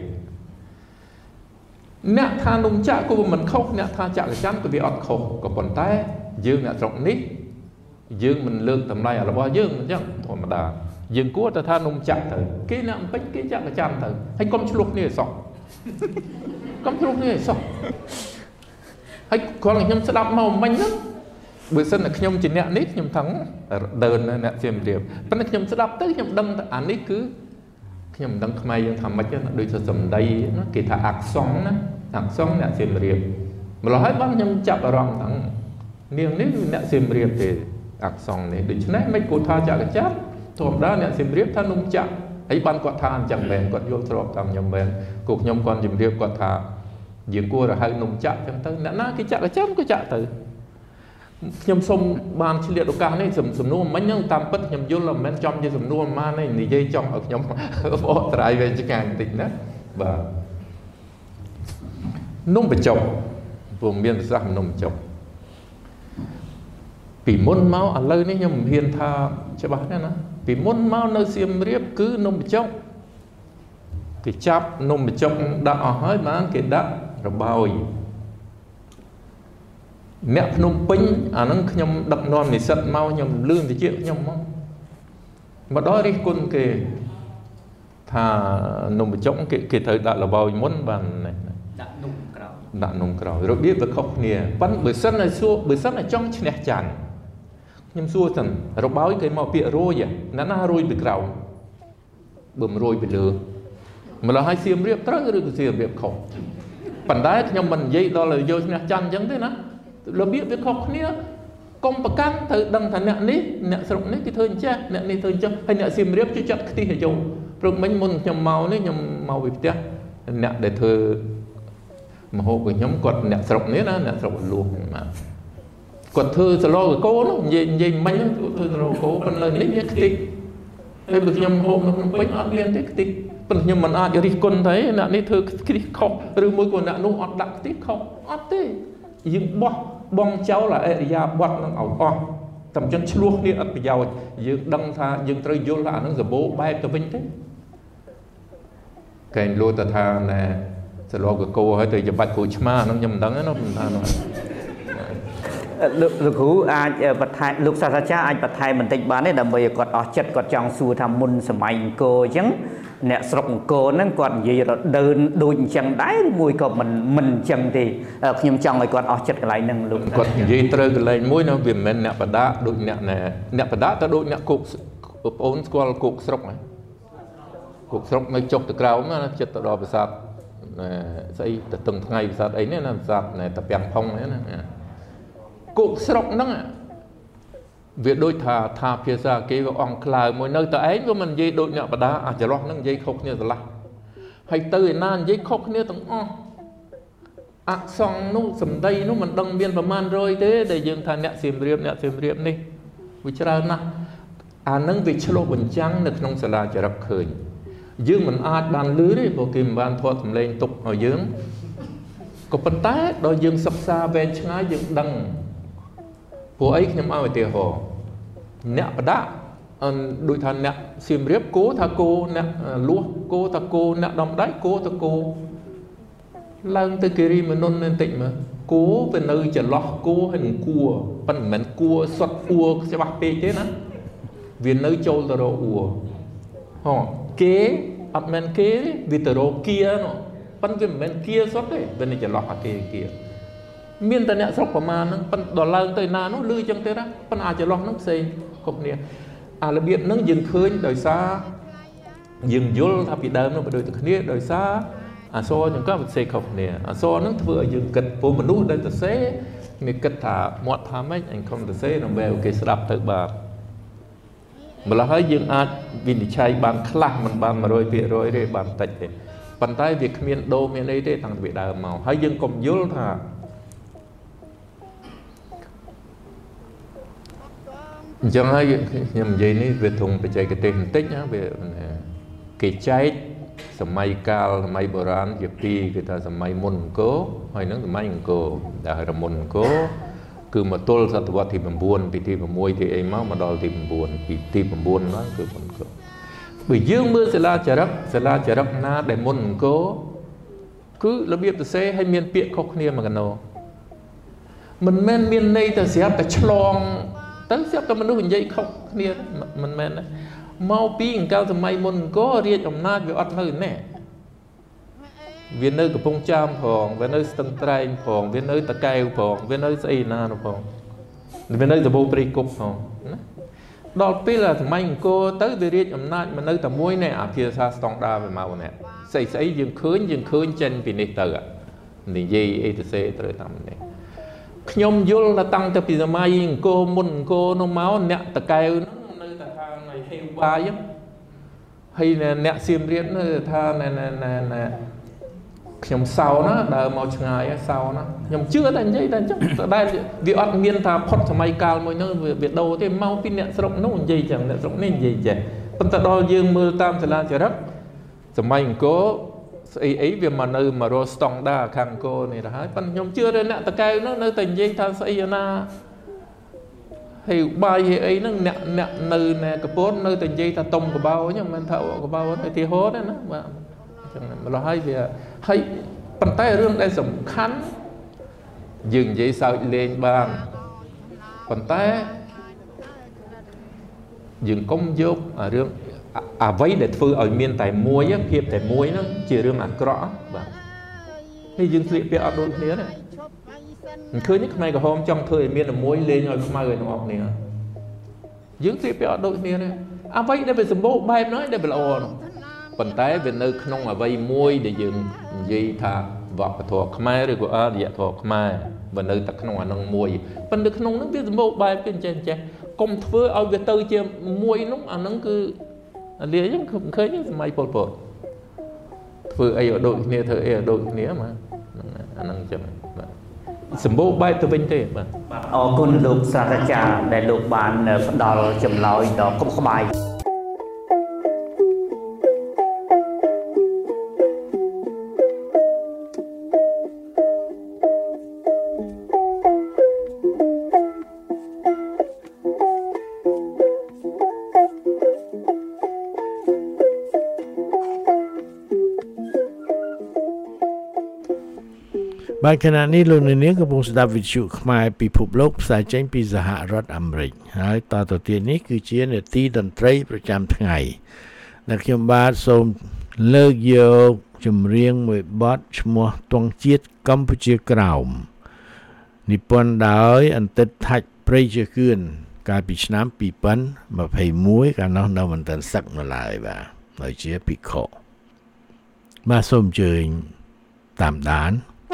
អ្នកថានំចាក់ក៏មិនខុសអ្នកថាចាក់កញ្ច័នក៏វាអត់ខុសក៏ប៉ុន្តែយើងអ្នកស្រុកនេះយើងមិនលើកតម្លៃរបស់យើងអញ្ចឹងធម្មតាយើងគួរតែថានំចាក់ទៅគេអ្នកអំពេញគេចាក់កញ្ច័នទៅហើយកុំឆ្លោះគ្នាឲ្យសោះកុំឆ្លោះគ្នាឲ្យសោះហើយគាត់ខ្ញុំស្ដាប់មកមិញហ្នឹងបើសិនតែខ្ញុំជាអ្នកនេះខ្ញុំថឹងដើរអ្នកសៀមរាបប៉ុន្តែខ្ញុំស្ដាប់ទៅខ្ញុំដឹងថាអានេះគឺខ្ញុំមិនដឹងខ្មែរយើងថាម៉េចទេដូចជាសំដីណាគេថាអាក់សុងណាអាក់សុងអ្នកសៀមរាបម្ល៉េះហើយបងខ្ញុំចាប់អារម្មណ៍ថានាងនេះអ្នកសៀមរាបទេអាក់សុងនេះដូច្នេះមិនគួរថាចាក់កញ្ច័នធម្មតាអ្នកសៀមរាបថានំចាក់ហើយបានគាត់ថាអញ្ចឹងមែនគាត់យល់ស្របតាមខ្ញុំមែនគូខ្ញុំគាត់ជំរាបគាត់ថាយើងគួរទៅហៅនំចាក់អញ្ចឹងទៅអ្នកណាគេចាក់កញ្ច័នក៏ចាក់ទៅខ្ញុំសូមបានឆ្លៀតឱកាសនេះសំណួរមិញហ្នឹងតាមពិតខ្ញុំយល់មិនមែនចំជាសំណួរប៉ុន្មានទេនិយាយចង់ឲ្យខ្ញុំបកស្រាយវិញឆ្ងាយបន្តិចណាបាទនំបញ្ចុកព្រោះមានប្រសាសន៍នំបញ្ចុកពីមុនមកឥឡូវនេះខ្ញុំមិនហ៊ានថាច្បាស់ទេណាពីមុនមកនៅសៀមរាបគឺនំបញ្ចុកគេចាប់នំបញ្ចុកដាក់អស់ហើយបានគេដាក់របោយអ្នកភ្នំពេញអាហ្នឹងខ្ញុំដឹកនាំនិស្សិតមកខ្ញុំលឿនតិចខ្ញុំមកដល់រិះគន់គេថានំបញ្ចុកគេត្រូវដាក់របោយមុនបានដាក់នំក្រោយរបៀបវាខុសគ្នាប៉ុន្តែបើសិនតែចង់ឈ្នះចាញ់ខ្ញុំសួរសិនរបោយគេមកពាក្យរយណារយពីក្រោមបើមិនរយពីលើម្ល៉េះឲ្យសៀមរាបត្រូវឬក៏សៀមរាបខុសប៉ុន្តែខ្ញុំមិននិយាយដល់ឲ្យយកឈ្នះចាញ់អញ្ចឹងទេណារបៀបវាខុសគ្នាកុំប្រកាន់ត្រូវដឹងថាអ្នកនេះអ្នកស្រុកនេះគេធ្វើអញ្ចឹងអ្នកនេះធ្វើអញ្ចឹងហើយអ្នកសៀមរាបជួយចាត់ខ្ទិះឲ្យយកព្រឹកមិញមុនខ្ញុំមកនេះខ្ញុំមកពីផ្ទះអ្នកដែលធ្វើមហោបcủaខ្ញុំគាត់អ្នកស្រុកនេះណាអ្នកស្រុកលួងបាទគាត់ធ្វើសឡកកោនោះនិយាយមិញធ្វើសឡកកោប៉ុន្តែនេះវាខ្ទិះហើយបើខ្ញុំហូបនៅក្នុងពេញអត់មានទេខ្ទិះប៉ុន្តែខ្ញុំមិនអាចរិះគន់ទេអ្នកនេះធ្វើខ្ទិះខុសឬមួយក៏អ្នកនោះអត់ដាក់ខ្ទិះខុសអត់ទេយើងបោះបងចោលអរិយាប័ត្រនឹងឲ្យអស់តែមិនចឹងឆ្លោះគ្នាអត់ប្រយោជន៍យើងដឹងថាយើងត្រូវយល់ថាអានឹងសម្បូរបែបទៅវិញទេកែងលោតថាណែសឡកកោហើយទៅច្បាច់គ្រូឆ្មាហ្នឹងខ្ញុំមិនដឹងទេណាមិនថានោះលោកគ្រូអាចបន្ថែមលោកសាស្ត្រាចារ្យអាចបន្ថែមបន្តិចបានទេដើម្បីឲ្យគាត់អស់ចិត្តគាត់ចង់សួរថាមុនសម័យអង្គរអញ្ចឹងអ្នកស្រុកអង្គរហ្នឹងគាត់និយាយរដើនដូចអញ្ចឹងដែរឬមួយក៏មិនអញ្ចឹងទេខ្ញុំចង់ឲ្យគាត់អស់ចិត្តកន្លែងហ្នឹងលោកគាត់និយាយត្រូវកន្លែងមួយណាវាមិនមែនអ្នកបដាដូចអ្នកបដាទៅដូចអ្នកគោកបងប្អូនស្គាល់គោកស្រុកហ៎គ cuộc sống nơi chọc từ cao mà chất từ đó bị sát xây từ từng ngày bị sát ấy nữa là sát này tập bèn phong đấy nè cuộc sống đó việc đôi thà phía xa kia vào ông cài mỗi nơi ta ấy của mình dây đôi nhọ và đá chỉ lo nó dây khóc như là hay từ nan dây khóc như từng xong nó sầm đây nó mình đâm biên và man rồi thế để dừng thà nẹt xìm riệp đi vì cho nên nâng việc chlo bình trắng được nông sản là chỉรับkhởi dương mình bàn lưới đấy bộ kìm bàn thoa thầm lên tục ở dương có phần té đôi dương sập xa ven trái dương đằng bộ ấy nhắm ao về tiền hồ nẹt đá đôi thằng nẹt xìm riệp cố thà cô nẹt lúa cô thà cô nẹt đom đáy cố thà cô lần tới kia mà nôn lên tịnh mà cố về nơi chỉ lo cố hình cua phần mình cua sọt cua sẽ bắt bê thế nữa vì nơi châu tờ đồ ủa họ kế ập men kế vì tờ đồ kia nó phần vì men kia sót đấy bên này chỉ lo hạt kia miền tây nè sọc của mà nó phần đỏ lần tới na nó lư trong thế đó phần chỉ lo nó xây cục nè là biết nó dừng khơi đời xa dừng vô tháp bị đâm nó bị đời từ kia đời xa so những các vật xây cục nè so nó vừa dừng kịch phố mình nuốt đây ta xé người kịch thả mọt thả mấy anh không ta xé nó bèo cái sập tới bà mà là hơi dừng vì chạy bàn khla mình bàn mà rồi bị rồi để bàn tạch để bàn tay việc miền đô miền ấy để thằng bị đào màu hơi dừng cùng vô thả chẳng hay nhầm gì ní về thùng về chạy cái tên tích nhá về cái cháy sầm mai cao sầm mai bờ rán cái pi người ta sầm mai môn cố hay nó sầm mai cố đã là môn cố cứ mà tôi sát vật thì mình buồn thì mình môi thì em máu mà đòi thì mình buồn thì mình buồn nó cứ môn cố bởi dương mưa sẽ la chả rắc na để môn cố cứ là biết từ xe hay miền biển khóc nia mà gần nào mình men miền này ta sẽ ta chlong tới xếp cho mình nuôi dây khóc nia mình men đấy mau pi cao từ mai môn cố riêng ông na về ăn hơi nè về nơi của phong cham phòng về nơi sân trai phòng về nơi ta kêu phòng về nơi xây na nó phòng về nơi ta bô pri cục phòng đó pi là mai cô tới về riêng ông na mà nơi ta muối nè phía xa song đa về màu nè xây dừng khơi chân vì này tờ này dây etc tới tầm này nhom vô là tăng từ phía mai cô môn cô nó máu nè ta kêu nó nơi ta thang này hay ba chứ hay nè xiêm riêng nó tha nè nhom sau nó đờ màu ngày sau nó nhom chưa là như vậy chắc đây việc ăn miên ta phật cho mai cao mới nó việc đâu thế mau pin nè rộng nó còn gì chẳng nè rộng nên gì chứ phân ta đo dương mưa tam sẽ lan trời đất rồi mai cố ấy việc mà nơi mà rostong đa khang cô này là hết phân nhom chưa đây nè ta kêu nó nơi tình gì ta xây na thì bài gì ấy nó nè nơi nè cái bốn nơi tình gì ta tông của bao nhưng mà thợ của bao thì hố đấy nó mà là hay việc hay bàn tay rương đây sầm khăn dừng dây sao lên bàn bàn tay dừng công dốc rương vấy để phơi ở miền tại muối á hiệp tại muối nó chỉ rương rõ và thì dừng liệt việc ở đôi phía này khơi nhất này cả hôm trong thời miền là muối lên rồi không ai người nó học nè dừng liệt việc ở đôi phía này vấy đây về sầm bố bay nói đây về là ồn bàn tay về nơi không ở vây muối để dừng dây thà vọt thuộc mai rồi của dạ thuộc mai và nơi ta không ở nông muối phần được nông nó biết bộ bài bên trên che công thưa ở việt tư chia muối nó nó cứ lìa chứ không khơi như mai bột vừa ai ở đội nia thời ở đội nia mà năng chậm sầm bộ bài từ bên thế mà con lục sa trà để lục bàn đào chầm lòi đó không có bài บางขณะนี้ลุงในนี้กำลังสดับวิทยุขมายปีพบโลกสายเจ้งปีสหรัฐอเมริกและต่อตัวเตียนี้คือเชียร์ในตีดนตรีประจำថ្ងៃนักยมบาทส่งเลิกโยกจำเรียงมวยบอสชมัวตวงเจียดกัมพูชีกล่าวนิพนธ์ดาวอันติดทัดเปรย์เชื่อขึ้นการปิดน้ำปีปันมาเพย์มวยการน้องมันตันสักมาลายบ่าហើយជាភិក្ខុបាទសូមអញ្ជើញតាមដាន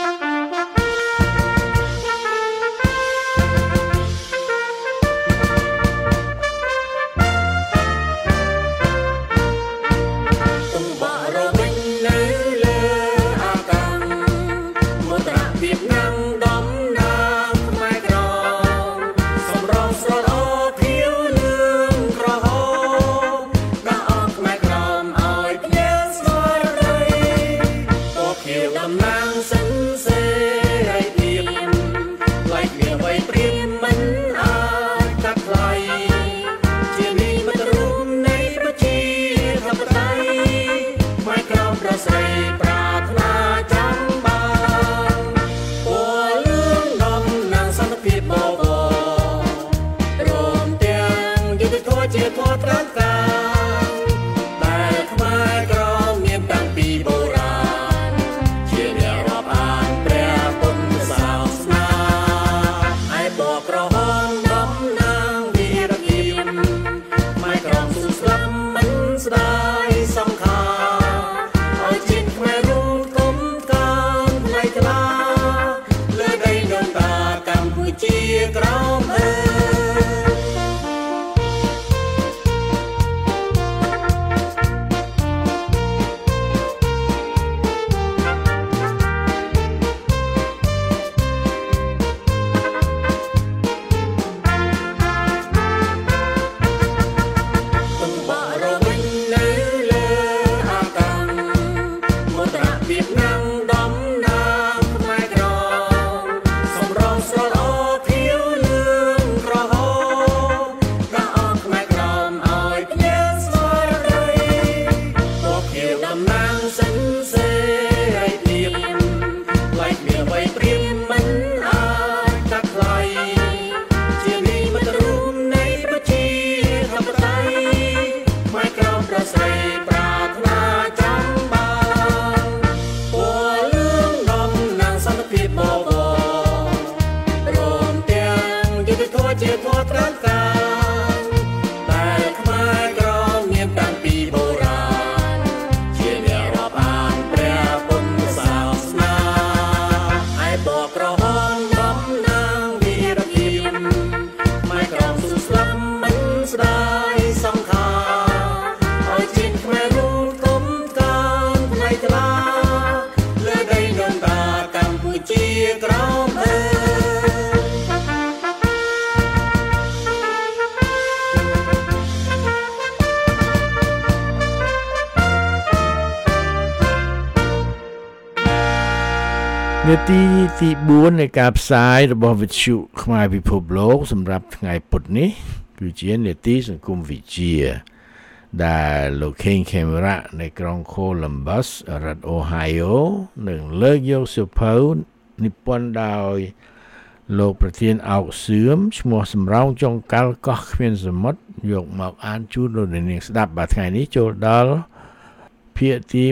នាទីទី4នៃការផ្សាយរបស់វិទ្យុខ្មែរពិភពលោកសម្រាប់ថ្ងៃពុធនេះគឺជានាទីសង្គមវិទ្យាដែលលោកខេងខេមរៈនៃក្រុង Columbus រដ្ឋ Ohio នឹងលើកយកសៀវភៅនិពន្ធដោយលោកប្រធានអោកសឿមឈ្មោះសំរោងចុងកាល់កោះគ្មានសមុទ្រយកមកអានជូនលោកអ្នកនាងស្ដាប់បាទថ្ងៃនេះចូលដល់ភាគទី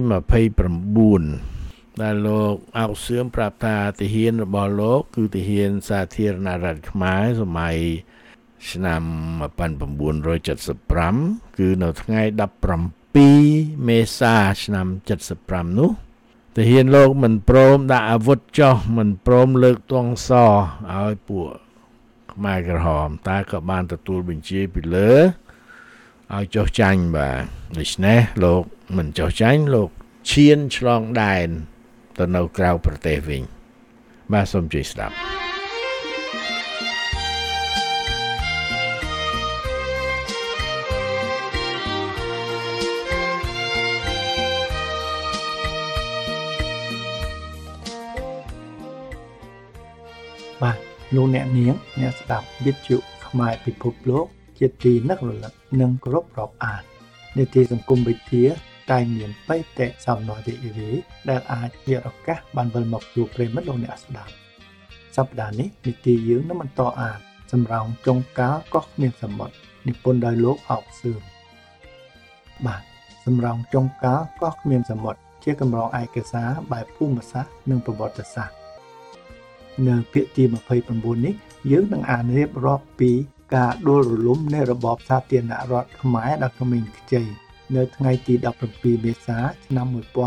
29ដែលលោកអោកសឿមប្រាប់ថាទាហានរបស់លោកគឺទាហានសាធារណរដ្ឋខ្មែរសម័យឆ្នាំ1975គឺនៅថ្ងៃ17មេសាឆ្នាំ75នោះទាហានលោកមិនព្រមដាក់អាវុធចុះមិនព្រមលើកទង់សឲ្យពួកខ្មែរក្រហមតែក៏បានទទួលបញ្ជាពីលើឲ្យចុះចាញ់បាទដូច្នេះលោកមិនចុះចាញ់លោកឈានឆ្លងដែនទៅនៅក្រៅប្រទេសវិញបាទសូមជួយស្ដាប់បាទលោកអ្នកនាងអ្នកស្ដាប់វិទ្យុខ្មែរពិភពលោកជាទីនឹករលឹកនិងគោរពរាប់អាននីតិសង្គមវិទ្យាតែមានបេតិសំណួររីករាយដែលអាចជាឱកាសបានវិលមកជួបប្រិយមិត្តលោកអ្នកស្ដាប់សប្តាហ៍នេះនីតិយើងនឹងបន្តអានសម្រោងចុងកាល់កោះគ្មានសមុទ្រនិពន្ធដោយលោកអោកសឿមបាទសម្រោងចុងកាល់កោះគ្មានសមុទ្រជាកម្រងឯកសារបែបភូមិសាស្ត្រនិងប្រវត្តិសាស្ត្រនៅភាគទី29នេះយើងនឹងអានរៀបរាប់ពីការដួលរលំនៃរបបសាធារណរដ្ឋខ្មែរដ៏ក្មេងខ្ចីនៅថ្ងៃទី17មេសាឆ្នាំ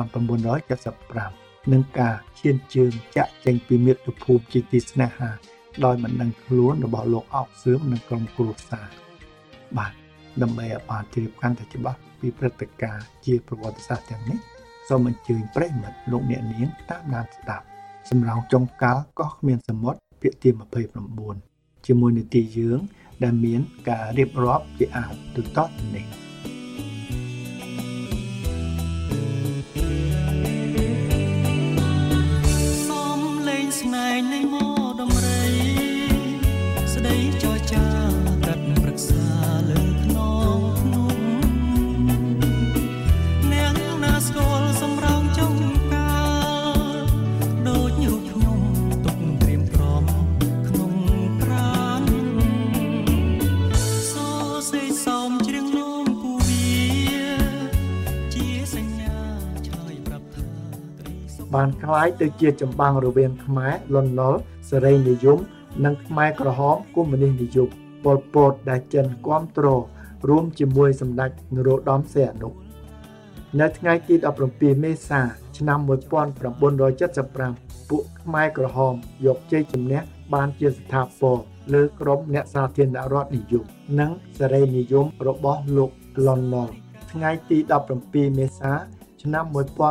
1975នឹងការឈានជើងចាក់ចេញពីមាតុភូមិជាទីស្នេហាដោយមិនដឹងខ្លួនរបស់លោកអោកសឿមនិងក្រុមគ្រួសារបាទដើម្បីឲ្យបានជ្រាបកាន់តែច្បាស់ពីព្រឹត្តិការណ៍ជាប្រវត្តិសាស្ត្រទាំងនេះសូមអញ្ជើញប្រិយមិត្តលោកអ្នកនាងតាមដានស្ដាប់សម្រោងចុងកាលកោះគ្មានសមុទ្រភាគទី29ជាមួយនីតិយើងដែលមានការរៀបរាប់ជាអាចទៅតទៅនេះសំលេងស្នេហ៍នៃមកដំរីស្ដីចរចាកាត់ប្រឹក្សាលើខ្នងភ្នំនាងណាស្គាល់សម្រោងចុងកាលដូចរូបខ្ញុំទុកព្រៀមព្រមក្នុងប្រាណសរសេរសំជ្រៀងនោមគូវាជាសញ្ញាឆ្លើយប្រាប់ថាក្តីសុខបានคล้ายទៅជាចម្បាំងរវាងខ្មែរលន់នល់សេរីនិយមនិងខ្មែរក្រហមកុម្មុយនីសនិយមប៉ុលពតដែលចិនគាំទ្ររួមជាមួយសម្ដេចនរោត្តមសីហនុនៅថ្ងៃទី17មេសាឆ្នាំ1975ពួកខ្មែរក្រហមយកជ័យជំនះបានជាស្ថាពរលើក្រុមអ្នកសាធារណរដ្ឋនិយមនិងសេរីនិយមរបស់លោកលន់នល់ថ្ងៃទី17មេសាឆ្នាំ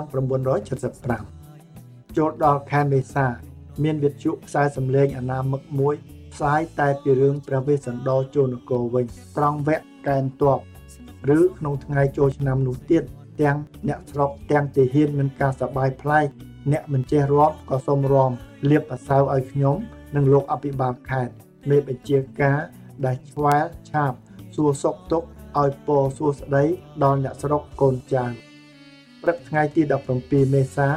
1975ចូលដល់ខែមេសាមានវិទ្យុផ្សាយសម្លេងអនាមិកមួយផ្សាយតែពីរឿងព្រះវេស្សន្តរចូលនគរវិញត្រង់វគ្គកែនទ័ពឬក្នុងថ្ងៃចូលឆ្នាំនោះទៀតទាំងអ្នកស្រុកទាំងទាហានមានការសប្បាយប្លែកអ្នកមិនចេះរាប់ក៏សូមរាំលាបអាសៅឲ្យខ្ញុំនិងលោកអភិបាលខេត្តមេបញ្ជាការដែលឆ្វែលឆាបសួរសុខទុក្ខឲ្យពរសួស្តីដល់អ្នកស្រុកកូនចៅព្រឹកថ្ងៃទី17មេសា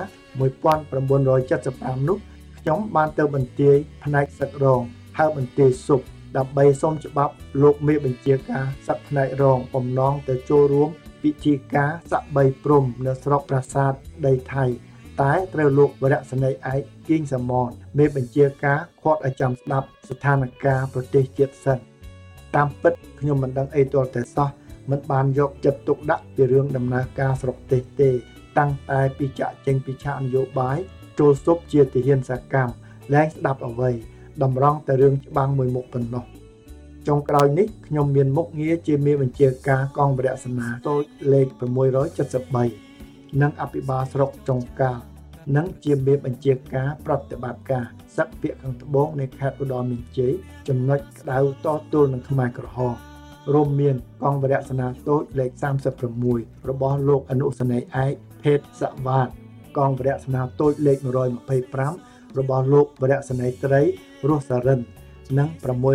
1975នោះខ្ញុំបានទៅបន្ទាយផ្នែកសឹករងហៅបន្ទាយស៊ុបដើម្បីសុំច្បាប់លោកមេបញ្ជាការសឹកផ្នែករងបំណងទៅចូលរួមពិធីការសក្បីព្រំនៅស្រុកប្រាសាទដីថៃតែត្រូវលោកវរៈសេនីយ៍ឯកគីងសមនមេបញ្ជាការខាត់ឲ្យចាំស្ដាប់ស្ថានភាពប្រទេសជាតិសិនតាមពិតខ្ញុំមិនដឹងអីទាល់តែសោះមិនបានយកចិត្តទុកដាក់ពីរឿងដំណើរការស្រុកទេតាំងតែពីចាក់ចេញពីឆាកនយោបាយចូលស៊ុបជាទាហានសកម្មលែងស្ដាប់អ្វីតម្រង់តែរឿងច្បាំងមួយមុខប៉ុណ្ណោះចុងក្រោយនេះខ្ញុំមានមុខងារជាមេបញ្ជាការកងវរៈសេនាតូចលេខ673និងអភិបាលស្រុកចុងកាលនិងជាមេបញ្ជាការប្រតិបត្តិការសឹកពាក្យខាងត្បូងនៃខេត្តឧត្តរមានជ័យចំណុចក្តៅតទល់នឹងខ្មែរក្រហមរួមមានកងវរៈសេនាតូចលេខ36របស់លោកអនុសេនីយ៍ឯកភេទសវ៉ាតកងវរៈសេនាតូចលេខ125របស់លោកវរៈសេនីយ៍ត្រីរស់សារិននិង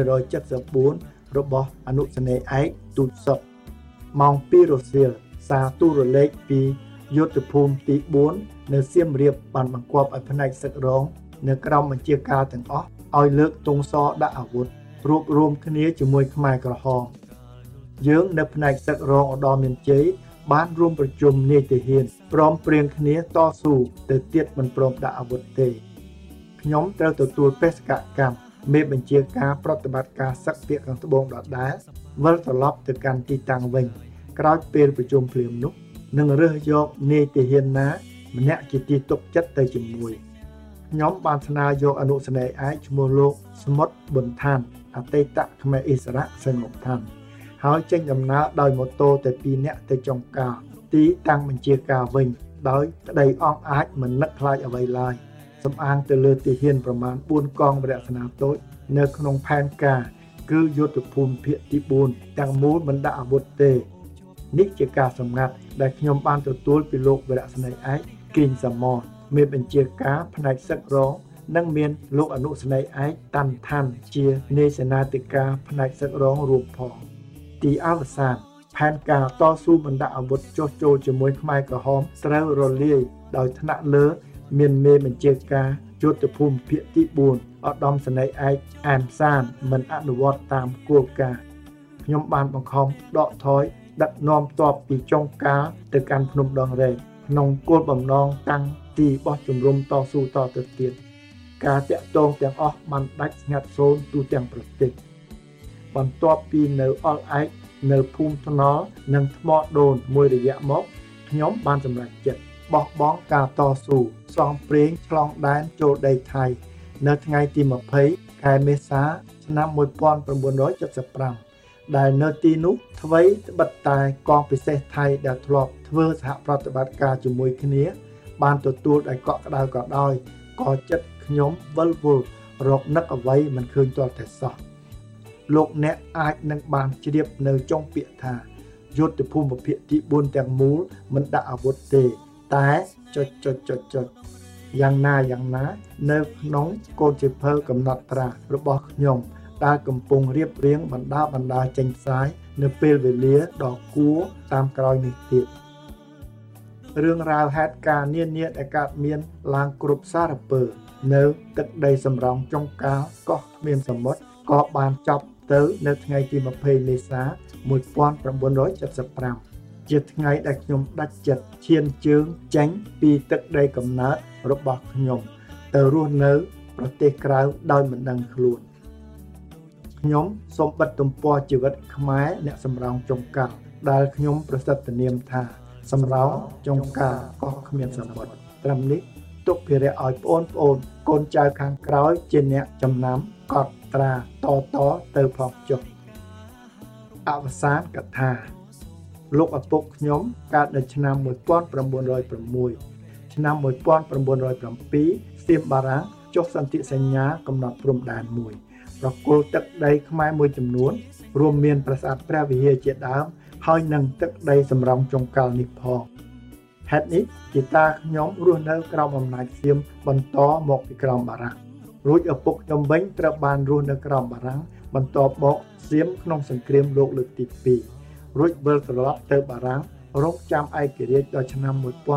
674របស់អនុសេនីយ៍ឯកទូតសុកម៉ោង2រសៀលសារទូរលេខពីយុទ្ធភូមិទី4នៅសៀមរាបបានបង្គាប់ឲ្យផ្នែកសឹករងនៅក្រោមបញ្ជាការទាំងអស់ឲ្យលើកទង់សដាក់អាវុធរួបរวมគ្នាជាមួយខ្មែរក្រហមយើងនៅផ្នែកសឹករងឧត្តរមានជ័យបានរួមប្រជុំនាយទាហានព្រមព្រៀងគ្នាតស៊ូទៅទៀតមិនព្រមដាក់អាវុធទេខ្ញុំត្រូវទទួលបេសកកម្មមេបញ្ជាការប្រតិបត្តិការសឹកពាក្យខាងត្បូងដដែលវិលត្រឡប់ទៅកាន់ទីតាំងវិញក្រោយពេលប្រជុំភ្លាមនោះនឹងរើសយកនាយទាហានណាម្នាក់ជាទីទុកចិត្តទៅជាមួយខ្ញុំបានស្នើយកអនុសេនីយ៍ឯកឈ្មោះលោកស្មុតប៊ុនឋានអតីតខ្មែរអិសរៈសង្ឃឋានហើយចេញដំណើរដោយម៉ូតូតែ2នាក់ទៅចុងកាលទីតាំងបញ្ជាការវិញដោយក្តីអង់អាចមិននឹកខ្លាចអ្វីឡើយសំអាងទៅលើទាហានប្រមាណ4កងវរៈសេនាតូចនៅក្នុងផែនការគឺយុទ្ធភូមិភាគទី4ទាំងមូលមិនដាក់អាវុធទេនេះជាការសម្ងាត់ដែលខ្ញុំបានទទួលពីលោកវរៈសេនីយ៍ឯកគីងសមនមេបញ្ជាការផ្នែកសឹករងនិងមានលោកអនុសេនីយ៍ឯកតាន់ឋានជានាយសេនាធិការផ្នែកសឹករងរួមផងទីអវសានផែនការតស៊ូបណ្ដាក់អាវុធចុះចូលជាមួយខ្មែរក្រហមត្រូវរលាយដោយថ្នាក់លើមានមេបញ្ជាការយុទ្ធភូមិភាគទី4ឧត្តមសេនីយ៍ឯកអែមសានមិនអនុវត្តតាមគោលការណ៍ខ្ញុំបានបង្ខំដកថយដឹកនាំទ័ពពីចុងកាលទៅកាន់ភ្នំដងរែកក្នុងគោលបំណងតាំងទីបោះជំរំតស៊ូតទៅទៀតការតាក់ទងទាំងអស់បានដាច់ស្ងាត់សូន្យទូទាំងប្រទេសបន្ទាប់ពីនៅអល់ឯកនៅភូមិថ្នល់និងថ្មដូនមួយរយៈមកខ្ញុំបានសម្រេចចិត្តបោះបង់ការតស៊ូផ្សងព្រេងឆ្លងដែនចូលដីថៃនៅថ្ងៃទី20ខែមេសាឆ្នាំ1975ដែលនៅទីនោះថ្វីត្បិតតែកងពិសេសថៃដែលធ្លាប់ធ្វើសហប្រតិបត្តិការជាមួយគ្នាបានទទួលដោយកក់ក្ដៅក៏ដោយក៏ចិត្តខ្ញុំវិលវល់រកនឹកអ្វីមិនឃើញទាល់តែសោះលោកអ្នកអាចនឹងបានជ្រាបនៅចុងពាក្យថាយុទ្ធភូមិភាគទី4ទាំងមូលមិនដាក់អាវុធទេតែយ៉ាងណានៅក្នុងកូនសៀវភៅកំណត់ត្រារបស់ខ្ញុំដែលកំពុងរៀបរៀងបណ្ដាចេញផ្សាយនៅពេលវេលាដ៏គួរតាមក្រោយនេះទៀតរឿងរ៉ាវហេតុការណ៍នានាដែលកើតមានឡើងគ្រប់សារពើនៅទឹកដីសម្រងចុងកាលកោះគ្មានសមុទ្រក៏បានចប់ទៅនៅថ្ងៃទី20មេសា1975ជាថ្ងៃដែលខ្ញុំដាច់ចិត្តឈានជើងចេញពីទឹកដីកំណើតរបស់ខ្ញុំទៅរស់នៅប្រទេសក្រៅដោយមិនដឹងខ្លួនខ្ញុំសូមបិទទំព័រជីវិតខ្មែរអ្នកសម្រងចុងកាល់ដែលខ្ញុំប្រសិទ្ធនាមថាសម្រងចុងកាល់កោះគ្មានសមុទ្រត្រឹមនេះទុកភារៈឲ្យបងប្អូនកូនចៅខាងក្រោយជាអ្នកចំណាំកត់ត្រាតទៅផងចុះអវសានកថាលោកឪពុកខ្ញុំកើតនៅឆ្នាំ1906ឆ្នាំ1907សៀមបារាំងចុះសន្ធិសញ្ញាកំណត់ព្រំដែនមួយប្រគល់ទឹកដីខ្មែរមួយចំនួនរួមមានប្រាសាទព្រះវិហារជាដើមហើយនិងទឹកដីសម្រងចុងកាល់នេះផងហេតុនេះជាតាខ្ញុំរស់នៅក្រោមអំណាចសៀមបន្តមកពីក្រោមបារាំងរួចឪពុកខ្ញុំវិញត្រូវបានរស់នៅក្រោមបារាំងបន្ទាប់មកសៀមក្នុងសង្គ្រាមលោកលើកទី2រួចវិលត្រឡប់ទៅបារាំងរងចាំឯករាជ្យដល់ឆ្នាំ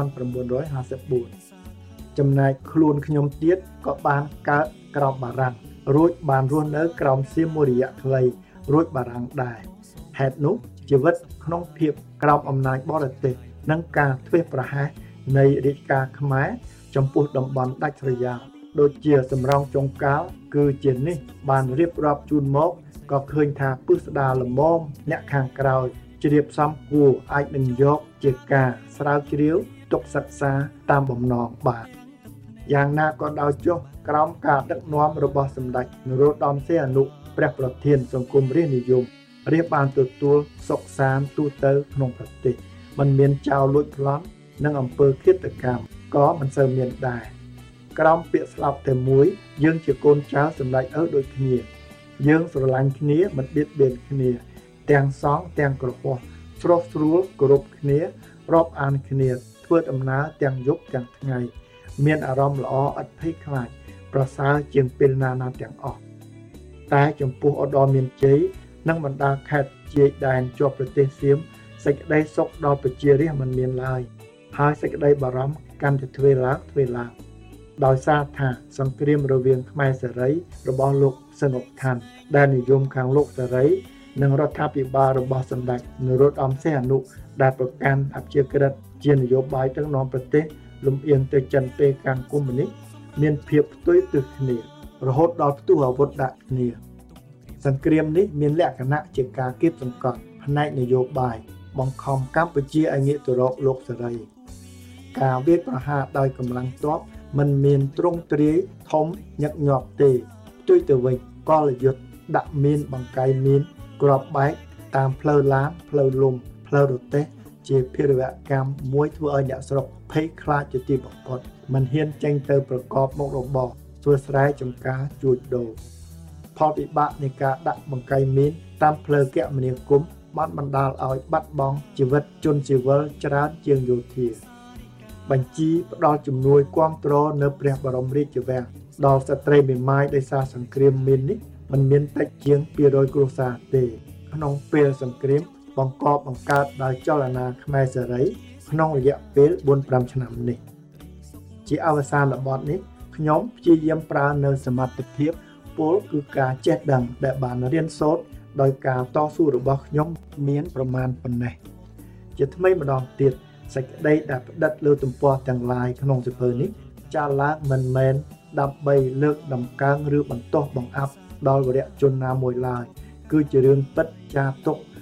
1954ចំណែកខ្លួនខ្ញុំទៀតក៏បានកើតក្រោមបារាំងរួចបានរស់នៅក្រោមសៀមមួយរយៈខ្លីរួចបារាំងដែរហេតុនោះជីវិតក្នុងភាពក្រោមអំណាចបរទេសនិងការធ្វេសប្រហែសនៃរាជការខ្មែរចំពោះតំបន់ដាច់ស្រយាលដូចជាសម្រងចុងកាល់គឺជានេះបានរៀបរាប់ជូនមកក៏ឃើញថាពិស្ដារល្មមអ្នកខាងក្រោយជ្រាបសំគួរអាចនឹងយកជាការស្រាវជ្រាវទុកសិក្សាតាមបំណងបានយ៉ាងណាក៏ដោយចុះក្រោមការដឹកនាំរបស់សម្ដេចនរោត្តមសីហនុព្រះប្រធានសង្គមរាស្ត្រនិយមរាស្ត្របានទទួលសុខសាន្តទូទៅក្នុងប្រទេសមិនមានចោរលួចប្លន់និងអំពើឃាតកម្មក៏មិនសូវមានដែរក្រោមពាក្យស្លោកតែមួយយើងជាកូនចៅសម្ដេចឪដូចគ្នាយើងស្រឡាញ់គ្នាមិនបៀតបៀនគ្នាទាំងសងទាំងក្រហមស្រស់ស្រួលគោរពគ្នារាប់អានគ្នាធ្វើដំណើរទាំងយប់ទាំងថ្ងៃមានអារម្មណ៍ល្អឥតភ័យខ្លាចប្រសើរជាងពេលណាទាំងអស់តែចំពោះឧត្តមមានជ័យនិងបណ្ដាខេត្តជាយដែនជាប់ប្រទេសសៀមសេចក្តីសុខដល់ប្រជារាស្ត្រមិនមានឡើយហើយសេចក្តីបារម្ភកាន់តែទ្វេឡើងដោយសារថាសង្គ្រាមរវាងខ្មែរសេរីរបស់លោកសនុខណ្ឌដែលនិយមខាងលោកសេរីនិងរដ្ឋាភិបាលរបស់សម្ដេចនរោត្តមសីហនុដែលប្រកាន់អព្យាក្រឹតជានយោបាយដឹកនាំប្រទេសលំអៀងទៅចិនពេកាំងកុម្មុយនីសមានភាពផ្ទុយទិសគ្នារហូតដល់ផ្ទុះអាវុធដាក់គ្នាសង្គ្រាមនេះមានលក្ខណៈជាការគៀបសង្កត់ផ្នែកនយោបាយបង្ខំកម្ពុជាឲ្យងាកទៅរកលោកសេរីការវាយប្រហារដោយកម្លាំងទ័ពមិនមានទ្រង់ទ្រាយធំញឹកញាប់ទេផ្ទុយទៅវិញកលយុទ្ធដាក់មានបង្កាយមានក្របបែកតាមផ្លូវឡានផ្លូវលំផ្លូវរទេះជាភារវកម្មមួយធ្វើឲ្យអ្នកស្រុកភ័យខ្លាចជាទីបំផុតមិនហ៊ានចេញទៅប្រកបមុខរបរធ្វើស្រែចម្ការជួញដូរផលវិបាកនៃការដាក់បង្កាយមានតាមផ្លូវគមនាគមន៍បានបណ្ដាលឲ្យបាត់បង់ជីវិតជនស៊ីវិលច្រើនជាងយោធាបញ្ជីផ្ដល់ជំនួយគាំទ្រនៅព្រះបរមរាជវាំងដល់ស្ត្រីមេម៉ាយដោយសារសង្គ្រាមមាននេះមិនមានតិចជាង200គ្រួសារទេក្នុងពេលសង្គ្រាមបង្កប់បង្កើតដោយចលនាខ្មែរសេរីក្នុងរយៈពេល 4-5 ឆ្នាំនេះជាអវសានរបត់នេះខ្ញុំព្យាយាមប្រើនៅសមត្ថភាពពលគឺការចេះដឹងដែលបានរៀនសូត្រដោយការតស៊ូរបស់ខ្ញុំមានប្រមាណប៉ុណ្ណេះជាថ្មីម្ដងទៀតសេចក្តីដែលផ្តិតលើទំព័រទាំងឡាយក្នុងសៀវភៅនេះចាស់ឡើងមិនមែនដើម្បីលើកដំកើងឬបន្ទោសបង្អាប់ដល់វរៈជនណាមួយឡើយគឺជារឿងពិតចាទុក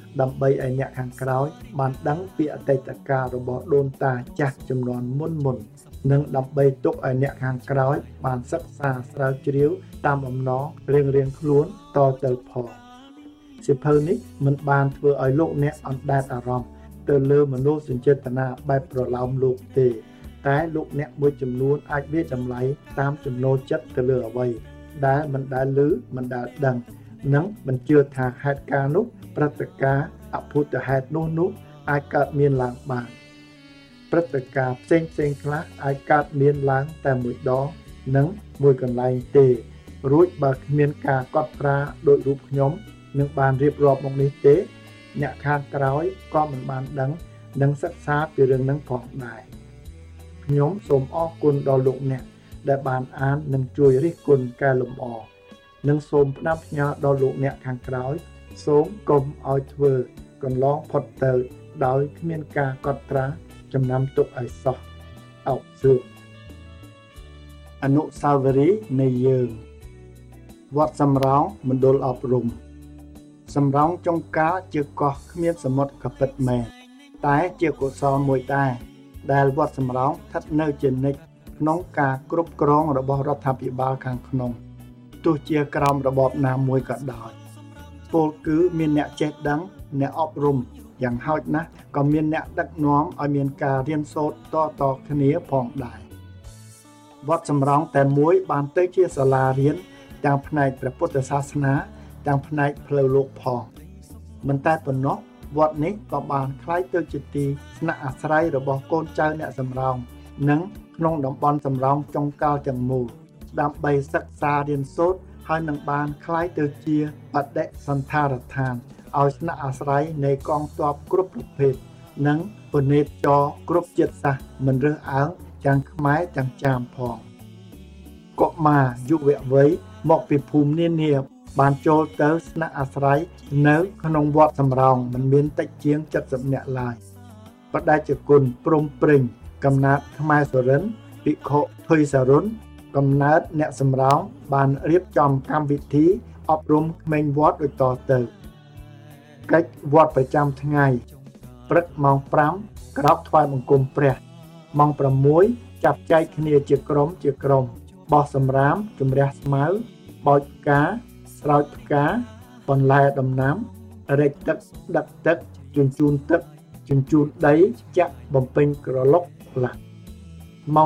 ដើម្បីឲ្យអ្នកខាងក្រោយបានដឹងពីអតីតកាលរបស់ដូនតាចាស់ចំនួនមុននិងដើម្បីទុកឲ្យអ្នកខាងក្រោយបានសិក្សាស្រាវជ្រាវតាមអំណររៀងៗខ្លួនតទៅផងសៀវភៅនេះមិនបានធ្វើឲ្យលោកអ្នកអណ្ដែតអារម្មណ៍ទៅលើមនោសញ្ចេតនាបែបប្រឡោមលោកទេតែលោកអ្នកមួយចំនួនអាចវាតម្លៃតាមចំណូលចិត្តទៅលើអ្វីដែលមិនដែលឮមិនដែលដឹងនិងបញ្ជឿថាហេតុការណ៍នោះព្រឹត្តិការណ៍អភូតហេតុនោះអាចកើតមានឡើងបានព្រឹត្តិការណ៍ផ្សេងខ្លះអាចកើតមានឡើងតែមួយដងនិងមួយកន្លែងទេរួចបើគ្មានការកត់ត្រាដោយរូបខ្ញុំនឹងបានរៀបរាប់មកនេះទេអ្នកខាងក្រោយក៏មិនបានដឹងនិងសិក្សាពីរឿងនឹងផងដែរខ្ញុំសូមអរគុណដល់លោកអ្នកដែលបានអាននិងជួយរិះគន់កែលម្អនិងសូមផ្ដាំផ្ញើដល់លោកអ្នកខាងក្រោយសូមកុំឲ្យធ្វើកន្លងផុតទៅដោយគ្មានការកត់ត្រាចំណាំទុកឲ្យសោះអោកសឿងអនុស្សាវរីយ៍នៃយើងវត្តសំរោងមណ្ឌលអប់រំសំរោងចុងកាលជាកោះគ្មានសមុទ្រក៏ពិតមែនតែជាកុសលមួយដែរដែលវត្តសំរោងស្ថិតនៅជានិច្ចក្នុងការគ្រប់គ្រងរបស់រដ្ឋាភិបាលខាងក្នុងទោះជាក្រោមរបបណាមួយក៏ដោយពលគឺមានអ្នកចេះដឹងអ្នកអប់រំយ៉ាងហោចណាស់ក៏មានអ្នកដឹកនាំឲ្យមានការរៀនសូត្រតគ្នាផងដែរវត្តសំរោងតែមួយបានទៅជាសាលារៀនទាំងផ្នែកព្រះពុទ្ធសាសនាទាំងផ្នែកផ្លូវលោកផងមិនតែប៉ុណ្ណោះវត្តនេះក៏បានក្លាយទៅជាទីស្នាក់អាស្រ័យរបស់កូនចៅអ្នកសំរោងនិងក្នុងតំបន់សំរោងចុងកាល់ទាំងមូលដើម្បីសិក្សារៀនសូត្រហើយនឹងបានក្លាយទៅជាបដិសន្ធារដ្ឋានឲ្យស្នាក់អាស្រ័យនៃកងទ័ពគ្រប់ប្រភេទនិងពនេតចរគ្រប់ជាតិសាសន៍មិនរើសអើងទាំងខ្មែរទាំងចាមផងកុមារយុវវ័យមកពីភូមិនានាបានចូលទៅស្នាក់អាស្រ័យនៅក្នុងវត្តសំរោងមិនមានតិចជាង70នាក់ឡើយបដិជគុណព្រំព្រិញកំណើតខ្មែរសុរិន្ទភិក្ខុភុយសរុនកំណើតអ្នកសំរោងបានរៀបចំកម្មវិធីអប់រំក្មេងវត្តដូចតទៅកិច្ចវត្តប្រចាំថ្ងៃព្រឹកម៉ោង5ក្រោកថ្វាយបង្គំព្រះម៉ោង6ចាប់ចែកគ្នាជាក្រុមបោះសម្រាមជំរះស្មៅបោចផ្កាស្រោចផ្កាបន្លែដំណាំរែកទឹកដឹកទឹកជញ្ជូនទឹកជញ្ជូនដីចាក់បំពេញក្រឡុកផ្លាស់ម៉ោង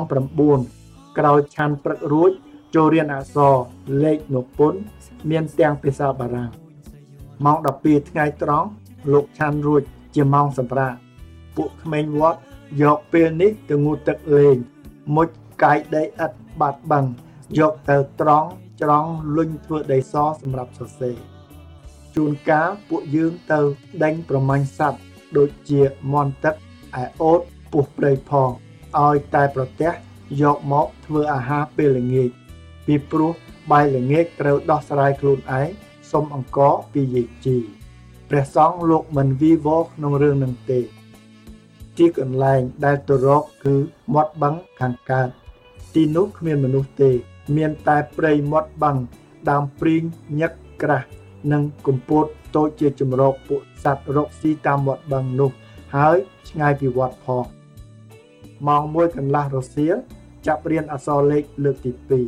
9ក្រោយឆាន់ព្រឹករួចចូលរៀនអក្សរលេខនពុនមានទាំងភាសាបារាំងម៉ោង12ថ្ងៃត្រង់លោកឆាន់រួចជាម៉ោងសម្រាប់ពួកក្មេងវត្តយកពេលនេះទៅងូតទឹកលេងមុជកាយដីឥដ្ឋបាត់បឹងយកទៅត្រង់ច្រង់លុញធ្វើដីសសម្រាប់សរសេរជួនកាលពួកយើងទៅដេញប្រមាញ់សត្វដូចជាមាន់ទឹកឯអូតពស់ព្រៃផងឲ្យតែប្រទះយកមកធ្វើអាហារពេលល្ងាចពីព្រោះបាយល្ងាចត្រូវដោះស្រាយខ្លួនឯងសុំអង្គពីយាយជីព្រះសង្ឃលោកមិនវីវរក្នុងរឿងនឹងទេទីកន្លែងដែលទៅរកគឺមាត់បឹងខាងកើតទីនោះគ្មានមនុស្សទេមានតែព្រៃមាត់បឹងដើមព្រីងញឹកក្រាស់និងកំពតតូចជាជំរកពួកសត្វរកស៊ីតាមមាត់បឹងនោះហើយឆ្ងាយពីវត្តផងម៉ោង1កន្លះរសៀលចាប់រៀនអក្សរលេខលើកទី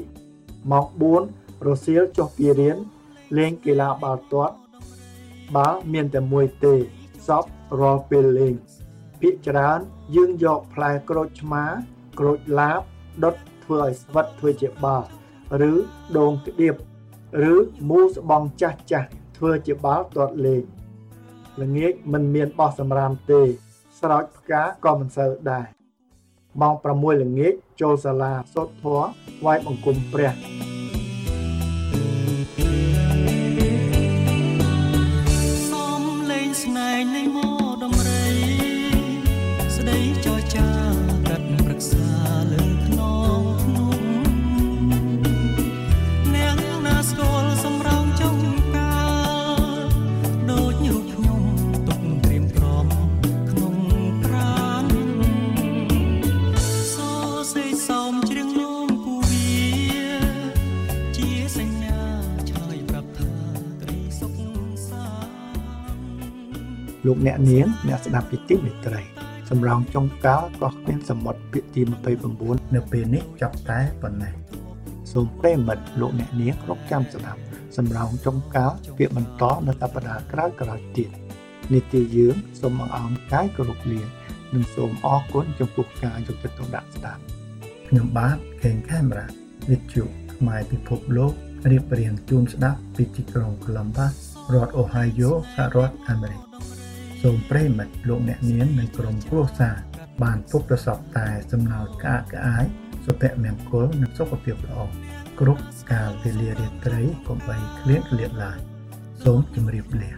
2ម៉ោង4រសៀលចុះពីរៀនលេងកីឡាបាល់ទាត់បាល់មានតែមួយទេសពរាល់ពេលលេងភាគច្រើនយើងយកផ្លែក្រូចឆ្មាក្រូចឡាបដុតធ្វើឲ្យស្វិតធ្វើជាបាល់ឬដូងក្តៀបឬមូស្បង់ចាស់ធ្វើជាបាល់ទាត់លេងល្ងាចមិនមានបោះសម្រាមទេស្រោចផ្កាក៏មិនសូវដែរម៉ោង6ល្ងាចចូលសាលាសូត្រធម៌ថ្វាយបង្គំព្រះសំលេងស្នេហ៍នៃមកដំរីស្ដីចរចាកាត់ប្រឹក្សាលើខ្នងភ្នំនាងណាស្គាល់សំរោងចុងកាលដូចរូបខ្ញុំទុកត្រៀមព្រមក្នុងប្រាណសោសេសោមជ្រៀងនោមគូវាលោកអ្នកនាងអ្នកស្ដាប់ពីទីមេត្រីសម្រងចុងកាលក៏គ្មានសមុទ្រពាក្យទី29នៅពេលនេះចាប់តែប៉ុណ្ណេះសូមប្រិយមិត្តលោកអ្នកនាងរកចាំស្ដាប់សម្រងចុងកាលពាក្យបន្តនៅសប្តាហ៍ក្រោយៗទៀតនេះទីយើងសូមអង្អមកាយគោរពលានិងសូមអរគុណចំពោះការយកចិត្តទុកដាក់ស្ដាប់ខ្ញុំបាទខេងខេមរ៉ាវិទ្យុខ្មែរពិភពលោករៀបរៀងជូនស្ដាប់ពីទីក្រុង Columbus រដ្ឋ Ohio សហរដ្ឋអាមេរិកសូមប្រិយមិត្តលោកអ្នកនាងនិងក្រុមគ្រួសារបានជួបប្រសពតែសំណើចក្អាកក្អាយសុភមង្គលនិងសុខភាពល្អគ្រប់កាលវេលារាត្រីកុំបីឃ្លានឃ្លាតឡើយសូមជម្រាបលា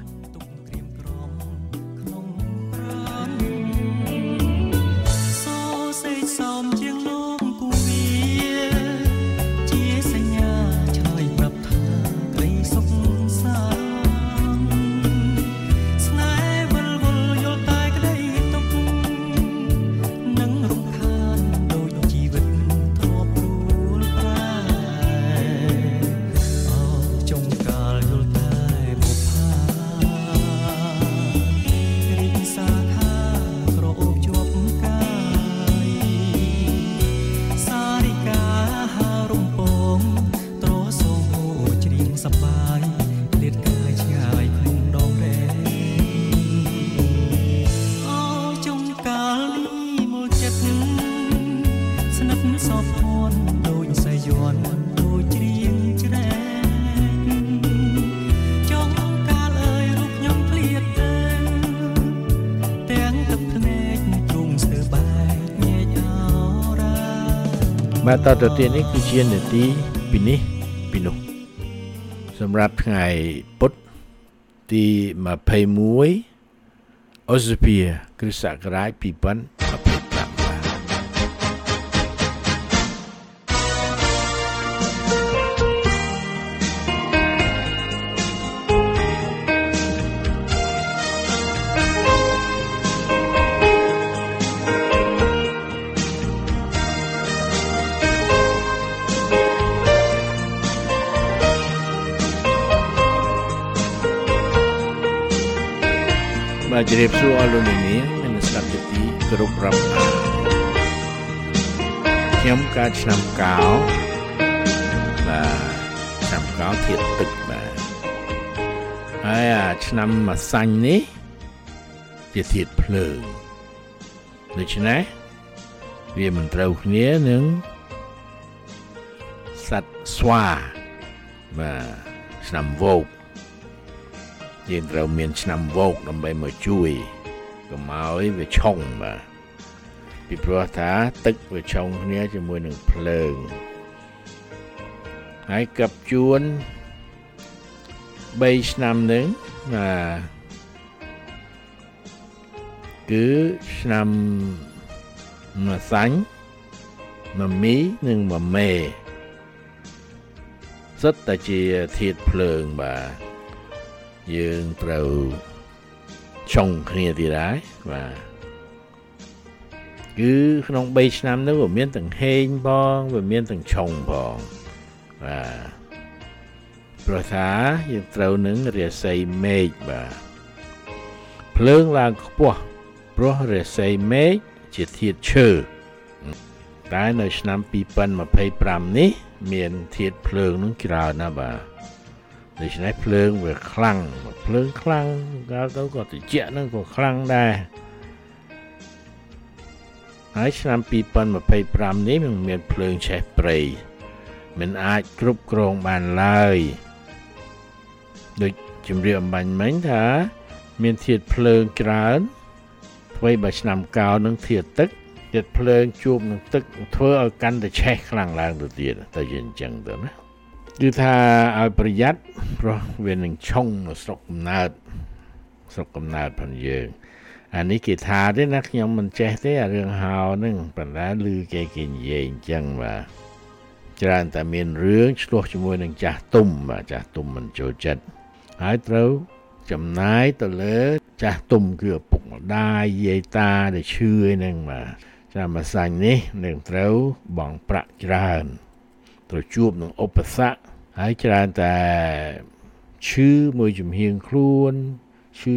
បាទតទៅទៀតនេះគឺជានាទីពីនេះពីនោះសម្រាប់ថ្ងៃពុធទី21ឧសភាគ្រិស្តសករាជ2025ជម្រាបសួរអស់លោកអ្នកនាងនិងស្ដាប់ជាទីគោរពរាប់អានខ្ញុំកើតឆ្នាំកោបាទឆ្នាំកោធាតុទឹកបាទហើយឆ្នាំម្សាញ់នេះជាធាតុភ្លើងដូច្នេះវាមិនត្រូវគ្នានឹងសត្វស្វាបាទឆ្នាំវោកយើងត្រូវមានឆ្នាំវោកដើម្បីមកជួយកុំឲ្យវាឆុងបាទពីព្រោះថាទឹកវាឆុងគ្នាជាមួយនឹងភ្លើងហើយកັບជួន3ឆ្នាំនឹងគឺឆ្នាំម្សាញ់មមីនិងមមេសិតតែជាធាតុភ្លើងបាទយើងត្រូវឆុងគ្នាទៀតហើយបាទគឺក្នុង3ឆ្នាំនោះវាមានទាំងហេងផងវាមានទាំងឆុងផងបាទព្រោះថាយើងត្រូវនឹងរាសីមេឃបាទភ្លើងឡើងខ្ពស់ព្រោះរាសីមេឃជាធាតុឈើតែនៅឆ្នាំ2025នេះមានធាតុភ្លើងនឹងច្រើនណាស់បាទដូច្នេះភ្លើងវាខ្លាំងភ្លើងខ្លាំងកាលទៅក៏ត្រជាក់នឹងក៏ខ្លាំងដែរហើយឆ្នាំ2025នេះមិនមានភ្លើងឆេះព្រៃមិនអាចគ្រប់គ្រងបានឡើយដូចជំរាបអំបញ្ញមិញថាមានធាតុភ្លើងច្រើនអ្វីបើឆ្នាំកោនឹងធាតុទឹកធាតុភ្លើងជួបនឹងទឹកធ្វើឲ្យកាន់តែឆេះខ្លាំងឡើងទៅទៀតតែយើងអញ្ចឹងទៅណាគឺថាឲ្យប្រយ័ត្នព្រោះវានឹងឆុងនៅស្រុកកំណើតផងយើងអានេះគេថាទេណាខ្ញុំមិនចេះទេអារឿងហៅហ្នឹងប៉ុន្តែឮគេនិយាយអញ្ចឹងបាទច្រើនតែមានរឿងឆ្លោះជាមួយនឹងចាស់ទុំបាទចាស់ទុំមិនចូលចិត្តហើយត្រូវចំណាយទៅលើចាស់ទុំគឺឪពុកម្ដាយយាយតាដែលឈឺហ្នឹងបាទចាំម្សាញ់នេះនឹងត្រូវបង់ប្រាក់ច្រើនត្រូវជួបនឹងឧបសគ្គហើយច្រើនតែឈឺមួយជំហៀងខ្លួនឈឺចុក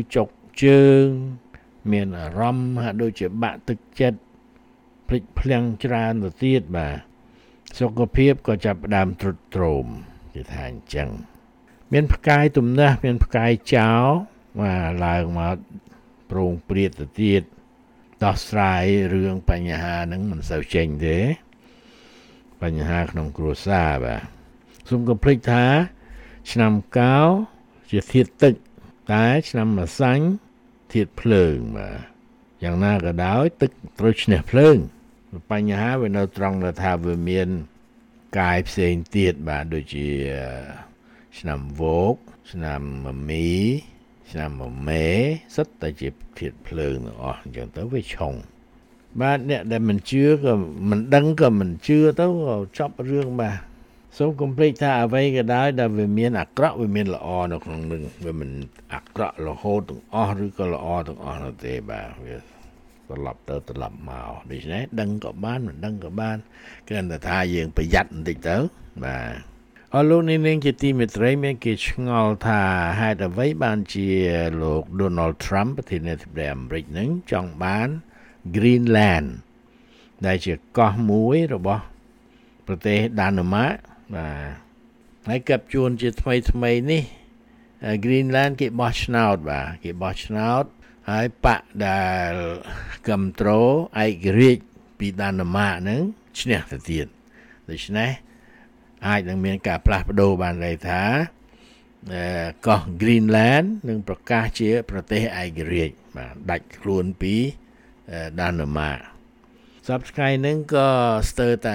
ជើងមានអារម្មណ៍ហាក់ដូចជាបាក់ទឹកចិត្តភ្លេចភ្លាំងច្រើនទៅទៀតបាទសុខភាពក៏ចាប់ផ្ដើមទ្រុឌទ្រោមគេថាអញ្ចឹងមានផ្កាយទំនះមានផ្កាយចោលបាទឡើងមកប្រងព្រាតទៅទៀតដោះស្រាយរឿងបញ្ហាហ្នឹងមិនសូវចេញទេបញ្ហាក្នុងគ្រួសារបាទសូមកុំភ្លេចថាឆ្នាំកោជាធាតុទឹកតែឆ្នាំម្សាញ់ធាតុភ្លើងបាទយ៉ាងណាក៏ដោយទឹកត្រូវឈ្នះភ្លើងបញ្ហាវានៅត្រង់ថាវាមានកាយផ្សេងទៀតបាទដូចជាឆ្នាំវោកឆ្នាំមី ឆ្នាំមេសិតតែជាធាតុភ្លើងទាំងអស់អញ្ចឹងទៅវាឆុងបាទអ្នកដែលមិនជឿក៏មិនដឹងក៏មិនជឿទៅក៏ចប់រឿងបាទសូមកុំភ្លេចថាអ្វីក៏ដោយដែលវាមានអាក្រក់វាមានល្អនៅក្នុងនឹងវាមិនអាក្រក់រហូតទាំងអស់ឬក៏ល្អទាំងអស់នោះទេបាទវាត្រឡប់ទៅត្រឡប់មកដូច្នេះដឹងក៏បានមិនដឹងក៏បានគ្រាន់តែថាយើងប្រយ័ត្នបន្តិចទៅបាទអរលោកនាងជាទីមេត្រីមានគេឆ្ងល់ថាហេតុអ្វីបានជាលោក Donald Trump ប្រធានាធិបតីអាមេរិកនឹងចង់បាន Greenland ដែលជាកោះមួយរបស់ប្រទេសដាណឺម៉ាកបាទហើយកាប់ជួនជាថ្មីនេះ Greenland គេបោះឆ្នោតបាទគេបោះឆ្នោតហើយបកដែលគ្រប់គ្រងឯករាជ្យពីដាណឺម៉ាកហ្នឹងឈ្នះទៅទៀតដូច្នេះអាចនឹងមានការផ្លាស់ប្ដូរបានន័យថាកោះ Greenland នឹងប្រកាសជាប្រទេសឯករាជ្យបាទដាច់ខ្លួនពីដាណឺម៉ាកសប្តាហ៍ថ្ងៃហ្នឹងក៏ស្ទើរតែ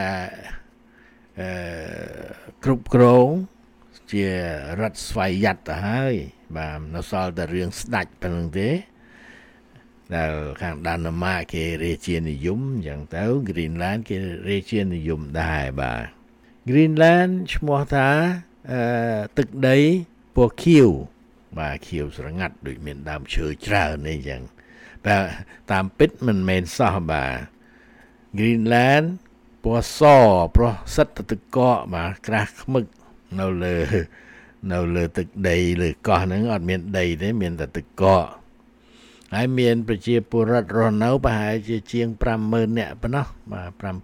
គ្រប់គ្រងជារដ្ឋស្វ័យយ័តទៅហើយបាទនៅសល់តែរឿងស្ដាច់ប៉ុណ្្នឹងទេដែលខាងដាណឺម៉ាកគេរាជានិយមអញ្ចឹងទៅ Greenland គេរាជានិយមដែរបាទ Greenland ឈ្មោះថាទឹកដីពណ៌ខៀវបាទខៀវស្រងាត់ដូចមានដើមឈើច្រើនអីចឹងតែតាមពិតមិនមែនសោះបាទ Greenland ពណ៌សព្រោះសិតទឹកកកបាទក្រាស់ខ្មឹកនៅលើទឹកដីលើកោះហ្នឹងអត់មានដីទេមានតែទឹកកកហើយមានប្រជាពលរដ្ឋរស់នៅប្រហែលជាជាង 50,000 នាក់ប៉ុណ្ណោះបាទ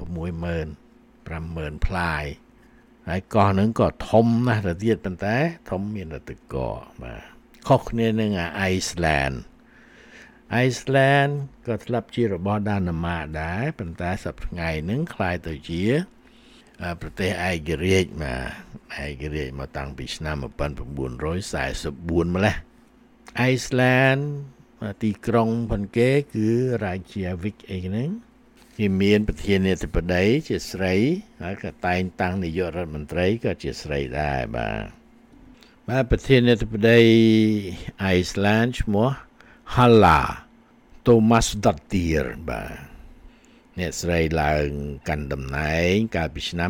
50,000 ផ្លាយហើយកោះហ្នឹងក៏ធំណាស់ទៅទៀតប៉ុន្តែធំមានតែទឹកកកបាទខុសគ្នានឹងអាយស្លែនក៏ធ្លាប់ជារបស់ដាណឺម៉ាកដែរប៉ុន្តែសប្តាហ៍ថ្ងៃហ្នឹងคล้ายទៅជាប្រទេសឯករាជ្យឯករាជ្យមកតាំងពីឆ្នាំ 1944 ម្លេះអាយស្លែនទីក្រុងប៉ុនគេគឺរាជាវិកអីហ្នឹងគេមានប្រធានាធិបតីជាស្រីហើយក៏តែងតាំងនាយករដ្ឋមន្ត្រីក៏ជាស្រីដែរបាទប្រធានាធិបតីអាយស្លែនឈ្មោះ Halla Tomasdottir បាទអ្នកស្រីឡើងកាន់តំណែងកាលពីឆ្នាំ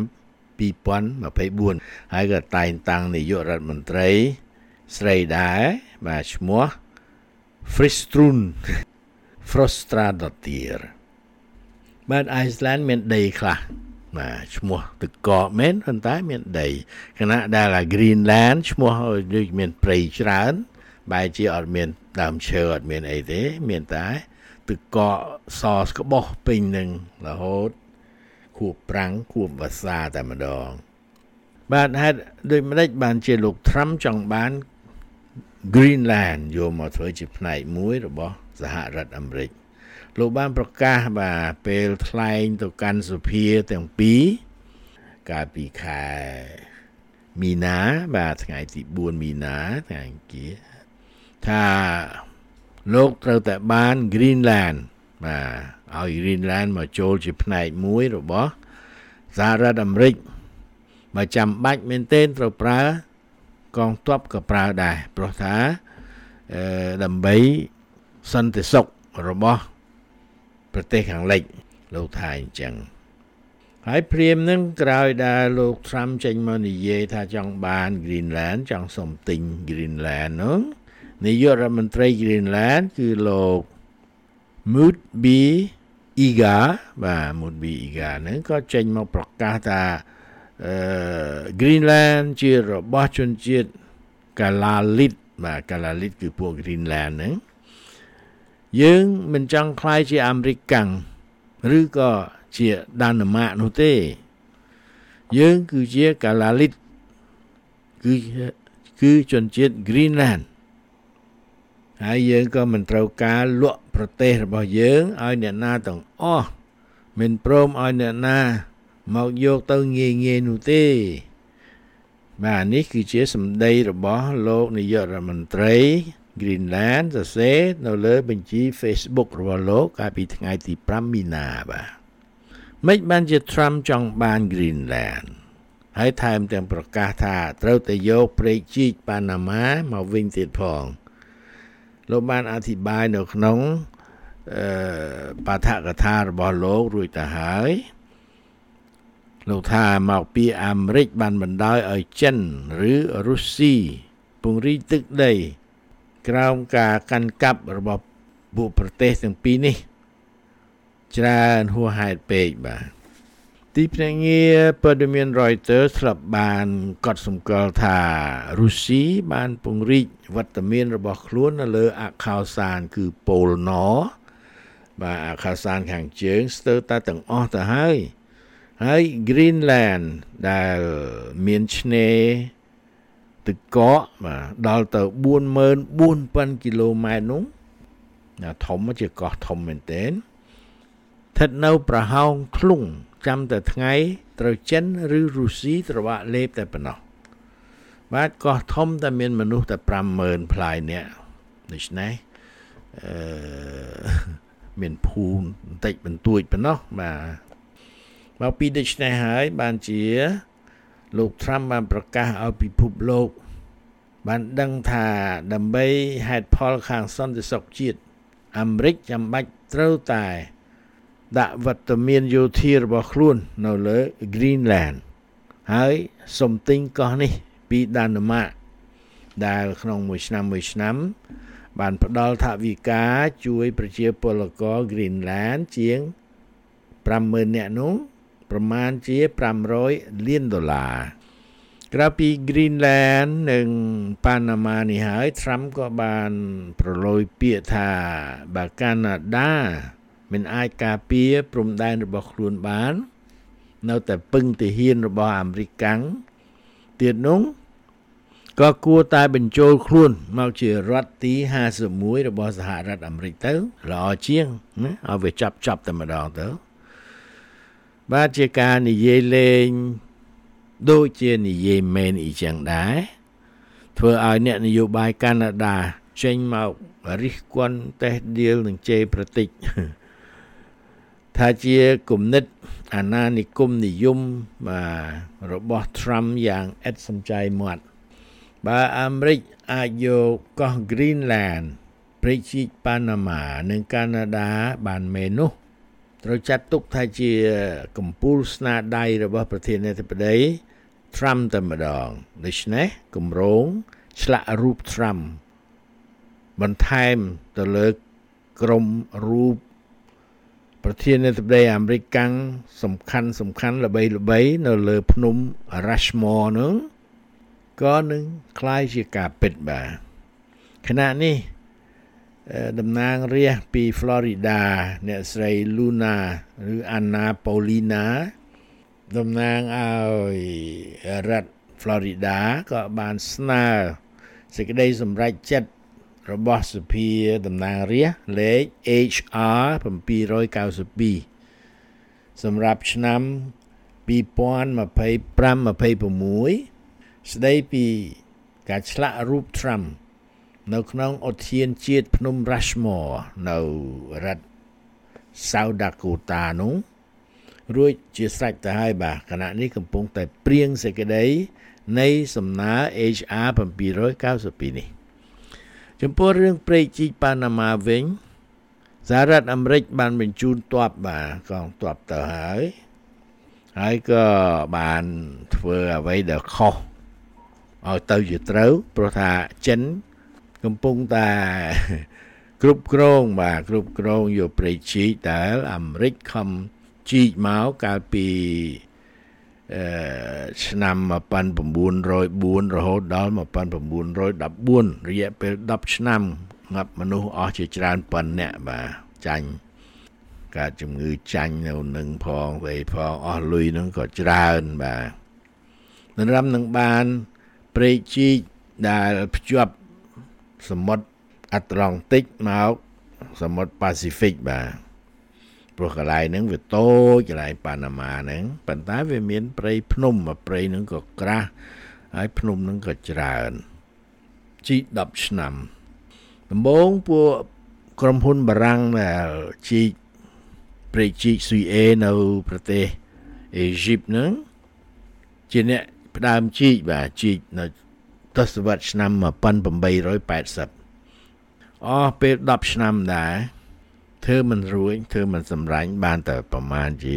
2024 ហើយក៏តែងតាំងនាយករដ្ឋមន្ត្រីស្រីដែរបាទឈ្មោះ Kristrún Frostadóttir បាទអាយស្លែនមានដីខ្លះបាទឈ្មោះទឹកកកមែនប៉ុន្តែមានដីខណៈដែល Greenland ឈ្មោះដូចមានព្រៃច្រើនបែរជាអត់មានដើមឈើអត់មានអីទេមានតែទឹកកកសស្ក្បោះពេញនឹងរហូតខួបប្រាំងខួបវស្សាតែម្ដងបាទហេតុដូចម្ដេចបានជាលោក Trump ចង់បាន Greenland យកមកធ្វើជាផ្នែកមួយរបស់សហរដ្ឋអាមេរិកលោកបានប្រកាសបាទពេលថ្លែងទៅកាន់សភាទាំងពីរកាលពីខែមីនាបាទថ្ងៃទី4មីនាថ្ងៃអង្គារថាលោកត្រូវតែបាន Greenland បាទឲ្យ Greenland មកចូលជាផ្នែកមួយរបស់សហរដ្ឋអាមេរិកបើចាំបាច់មែនទែនត្រូវប្រើកងទ័ពក៏ប្រើដែរព្រោះថាដើម្បីសន្តិសុខរបស់ប្រទេសខាងលិចលោកថាអញ្ចឹងហើយព្រាមនឹងក្រោយដែលលោក Trump ចេញមកនិយាយថាចង់បាន Greenland ចង់សុំទិញ Greenland នោះនាយករដ្ឋមន្ត្រី Greenland គឺលោក Mutbiega បាទ Mutbiega ហ្នឹងក៏ចេញមកប្រកាសថាGreenland ជារបស់ជនជាតិកាឡាលីតបាទកាឡាលីតគឺពួក Greenland ហ្នឹងយើងមិនចង់ខ្លាយជាអាមេរិកកាំងឬក៏ជាដាណឺម៉ាកនោះទេយើងគឺជាកាឡាលីតគឺជនជាតិ Greenland ហើយយើងក៏មិនត្រូវការលក់ប្រទេសរបស់យើងឲ្យអ្នកណាទាំងអស់មិនព្រមឲ្យអ្នកណាមកយកទៅងាយនោះទេបាទនេះគឺជាសម្ដីរបស់លោកនាយករដ្ឋមន្ត្រី Greenland សរសេរនៅលើបញ្ជី Facebook របស់លោកកាលពីថ្ងៃទី5មីនាបាទមិនបានជា Trump ចង់បាន Greenland ហើយថែមទាំងប្រកាសថាត្រូវតែយកព្រែកជីកប៉ាណាម៉ាមកវិញទៀតផងលោកបានអធិប្បាយនៅក្នុងបាថកថារបស់លោករួចទៅហើយលោកថាមកពីអាមេរិកបានបណ្ដោយឲ្យចិនឬរុស្ស៊ីពង្រីកទឹកដីក្រោមការកាន់កាប់របស់ពួកប្រទេសទាំងពីរនេះច្រើនហួសហេតុពេកបាទទីភ្នាក់ងារព័ត៌មាន Reuters ធ្លាប់បានកត់សម្គាល់ថារុស្ស៊ីបានពង្រីកវត្តមានរបស់ខ្លួននៅលើអាខោសានគឺប៉ូលណ័របាទអាខោសានខាងជើងស្ទើរតែទាំងអស់ទៅហើយ Greenland ដែលមានឆ្នេរទឹកកកបាទដល់ទៅ 44,000 គីឡូម៉ែត្រនោះធំជាកោះធំមែនទែនស្ថិតនៅប្រហោងធ្លុងចាំតែថ្ងៃត្រូវចិនឬរុស្ស៊ីត្របាក់លេបតែប៉ុណ្ណោះបាទកោះធំតែមានមនុស្សតែ 50,000 ផ្លាយនាក់ដូច្នេះមានភូមិបន្តិចបន្តួចប៉ុណ្ណោះបាទមកពីដូច្នេះហើយបានជាលោក Trump បានប្រកាសឲ្យពិភពលោកបានដឹងថាដើម្បីហេតុផលខាងសន្តិសុខជាតិអាមេរិកចាំបាច់ត្រូវតែដាក់វត្តមានយោធារបស់ខ្លួននៅលើ Greenland ហើយសុំទិញកោះនេះពីដាណឺម៉ាកដែលក្នុងមួយឆ្នាំបានផ្ដល់ថវិកាជួយប្រជាពលករ Greenland ជាង 50,000 នាក់នោះប្រមាណជា$500 លានក្រៅពី Greenland និងប៉ាណាម៉ានេះហើយ Trump ក៏បានប្រឡូយពាក្យថាបើកាណាដាមិនអាចការពារព្រំដែនរបស់ខ្លួនបាននៅតែពឹងទាហានរបស់អាមេរិកកាំងទៀតនោះក៏គួរតែបញ្ចូលខ្លួនមកជារដ្ឋទី51របស់សហរដ្ឋអាមេរិកទៅល្អជាងណាឲ្យវាចាប់តែម្ដងទៅបាទជាការនិយាយលេងដូចជានិយាយមែនអីចឹងដែរធ្វើឲ្យអ្នកនយោបាយកាណាដាចេញមករិះគន់តេះដៀលនឹងជេរប្រតិចថាជាគំនិតអាណានិគមនិយមរបស់ Trump យ៉ាងឥតសំចៃមាត់បើអាមេរិកអាចយកកោះ Greenland ព្រែកជីកប៉ាណាម៉ានិងកាណាដាបានមែននោះត្រូវចាត់ទុកថាជាកំពូលស្នាដៃរបស់ប្រធានាធិបតី Trump តែម្ដងដូច្នេះគម្រោងឆ្លាក់រូប Trump បន្ថែមទៅលើក្រុមរូបប្រធានាធិបតីអាមេរិកកាំងសំខាន់ល្បីនៅលើភ្នំ Rushmore នោះក៏នឹងคล้ายជាការពិតបាទខណៈនេះតំណាងរាស្ត្រពី Florida អ្នកស្រី Luna ឬ Anna Paulina តំណាងឲ្យរដ្ឋ Florida ក៏បានស្នើសេចក្តីសម្រេចចិត្តរបស់សភាតំណាងរាស្ត្រលេខ HR 792សម្រាប់ឆ្នាំ2025-26ស្ដីពីការឆ្លាក់រូប Trump នៅក្នុងឧទ្យានជាតិភ្នំ Rushmore នៅរដ្ឋ South Dakota នោះរួចជាស្រេចទៅហើយបាទគណៈនេះកំពុងតែព្រៀងសេចក្តីនៃសំណើ HR 792នេះចំពោះរឿងព្រែកជីកប៉ាណាម៉ាវិញសហរដ្ឋអាមេរិកបានបញ្ជូនទ័ពបាទកងទ័ពទៅហើយក៏បានធ្វើអ្វីដែលខុសឲ្យទៅជាត្រូវព្រោះថាចិនកំពុងតែគ្រប់គ្រងយកព្រែកជីកដែលអាមេរិកខំជីកមកកាលពីឆ្នាំ1904រហូតដល់1914រយៈពេល10ឆ្នាំងាប់មនុស្សអស់ជាច្រើនប៉ុណ្ណអ្នកបាទចាញ់ការជំងឺចាញ់នៅនឹងផងវេផងអស់លុយនឹងក៏ច្រើនបាទនរំនឹងបានព្រែកជីកដែលភ្ជាប់សមុទ្រអាត្លង់ទិកមកសមុទ្រប៉ាស៊ីហ្វិកបាទព្រោះកន្លែងហ្នឹងវាតូចកន្លែងប៉ាណាម៉ាហ្នឹងប៉ុន្តែវាមានព្រៃភ្នំព្រៃហ្នឹងក៏ក្រាស់ហើយភ្នំហ្នឹងក៏ច្រើនជីក10ឆ្នាំដំបូងពួកក្រុមហ៊ុនបារាំងដែលជីកព្រែកជីកស៊ុយអេនៅប្រទេសអេហ្ស៊ីបហ្នឹងជាអ្នកផ្ដើមជីកបាទជីកនៅទសវត្សរ៍ឆ្នាំ1880អស់ពេល10ឆ្នាំដែរធ្វើមិនរួចធ្វើមិនសម្រេចបានតែប្រមាណជា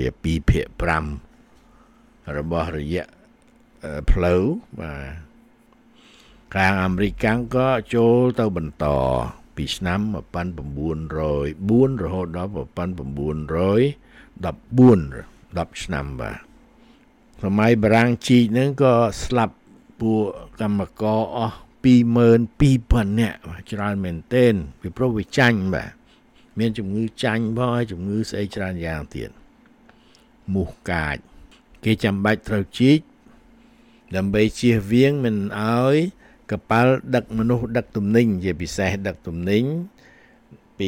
2/5របស់រយៈផ្លូវបាទខាងអាមេរិកក៏ចូលទៅបន្តពីឆ្នាំ1904រហូតដល់1914 10ឆ្នាំបាទសម័យបារាំងជីកហ្នឹងក៏ស្លាប់ពួកកម្មករអស់22,000 នាក់ច្រើនមែនទែនពីព្រោះវាចាញ់បាទមានជំងឺចាញ់ផងហើយជំងឺស្អីច្រើនយ៉ាងទៀតមូសកាចគេចាំបាច់ត្រូវជីកដើម្បីជៀសវាងមិនឲ្យកប៉ាល់ដឹកមនុស្សដឹកទំនិញជាពិសេសដឹកទំនិញពី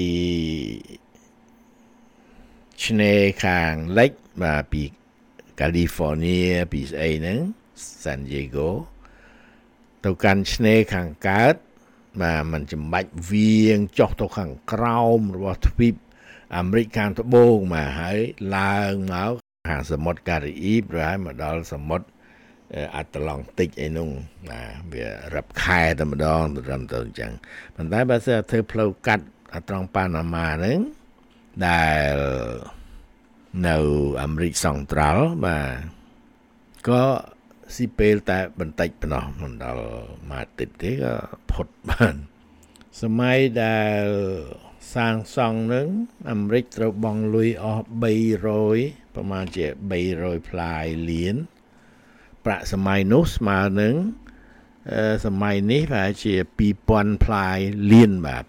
ឆ្នេរខាងលិចបាទពីកាលីហ្វ័រញ៉ាពីស្អីហ្នឹងសានឌីយេហ្គោទៅកាន់ឆ្នេរខាងកើតបាទมันចំបាច់វាងចុះទៅខាងក្រោមរបស់ទ្វីបអាមេរិកខាងត្បូងមកហើយឡើងមកខាងសមុទ្រការីអ៊ីបហើយមកដល់សមុទ្រអាត្លង់ទិកអីនោះបាទវារឹបខែតែម្ដងត្រឹមទៅអញ្ចឹងប៉ុន្តែបើសិនធ្វើផ្លូវកាត់អាត្រង់ប៉ាណាម៉ាហ្នឹងដែលនៅអាមេរិកសង្ត្រាល់បាទក៏ស៊ីពេលតែបន្តិចប៉ុណ្ណោះមិនដល់មួយអាទិត្យទេក៏ផុតបានសម័យដែលសាងសង់នឹងអាមេរិកត្រូវបង់លុយអស់300ប្រហែលជា300ផ្លាយលានប្រាក់សម័យនោះស្មើនឹងសម័យនេះប្រហែលជា2000ផ្លាយលានបាទ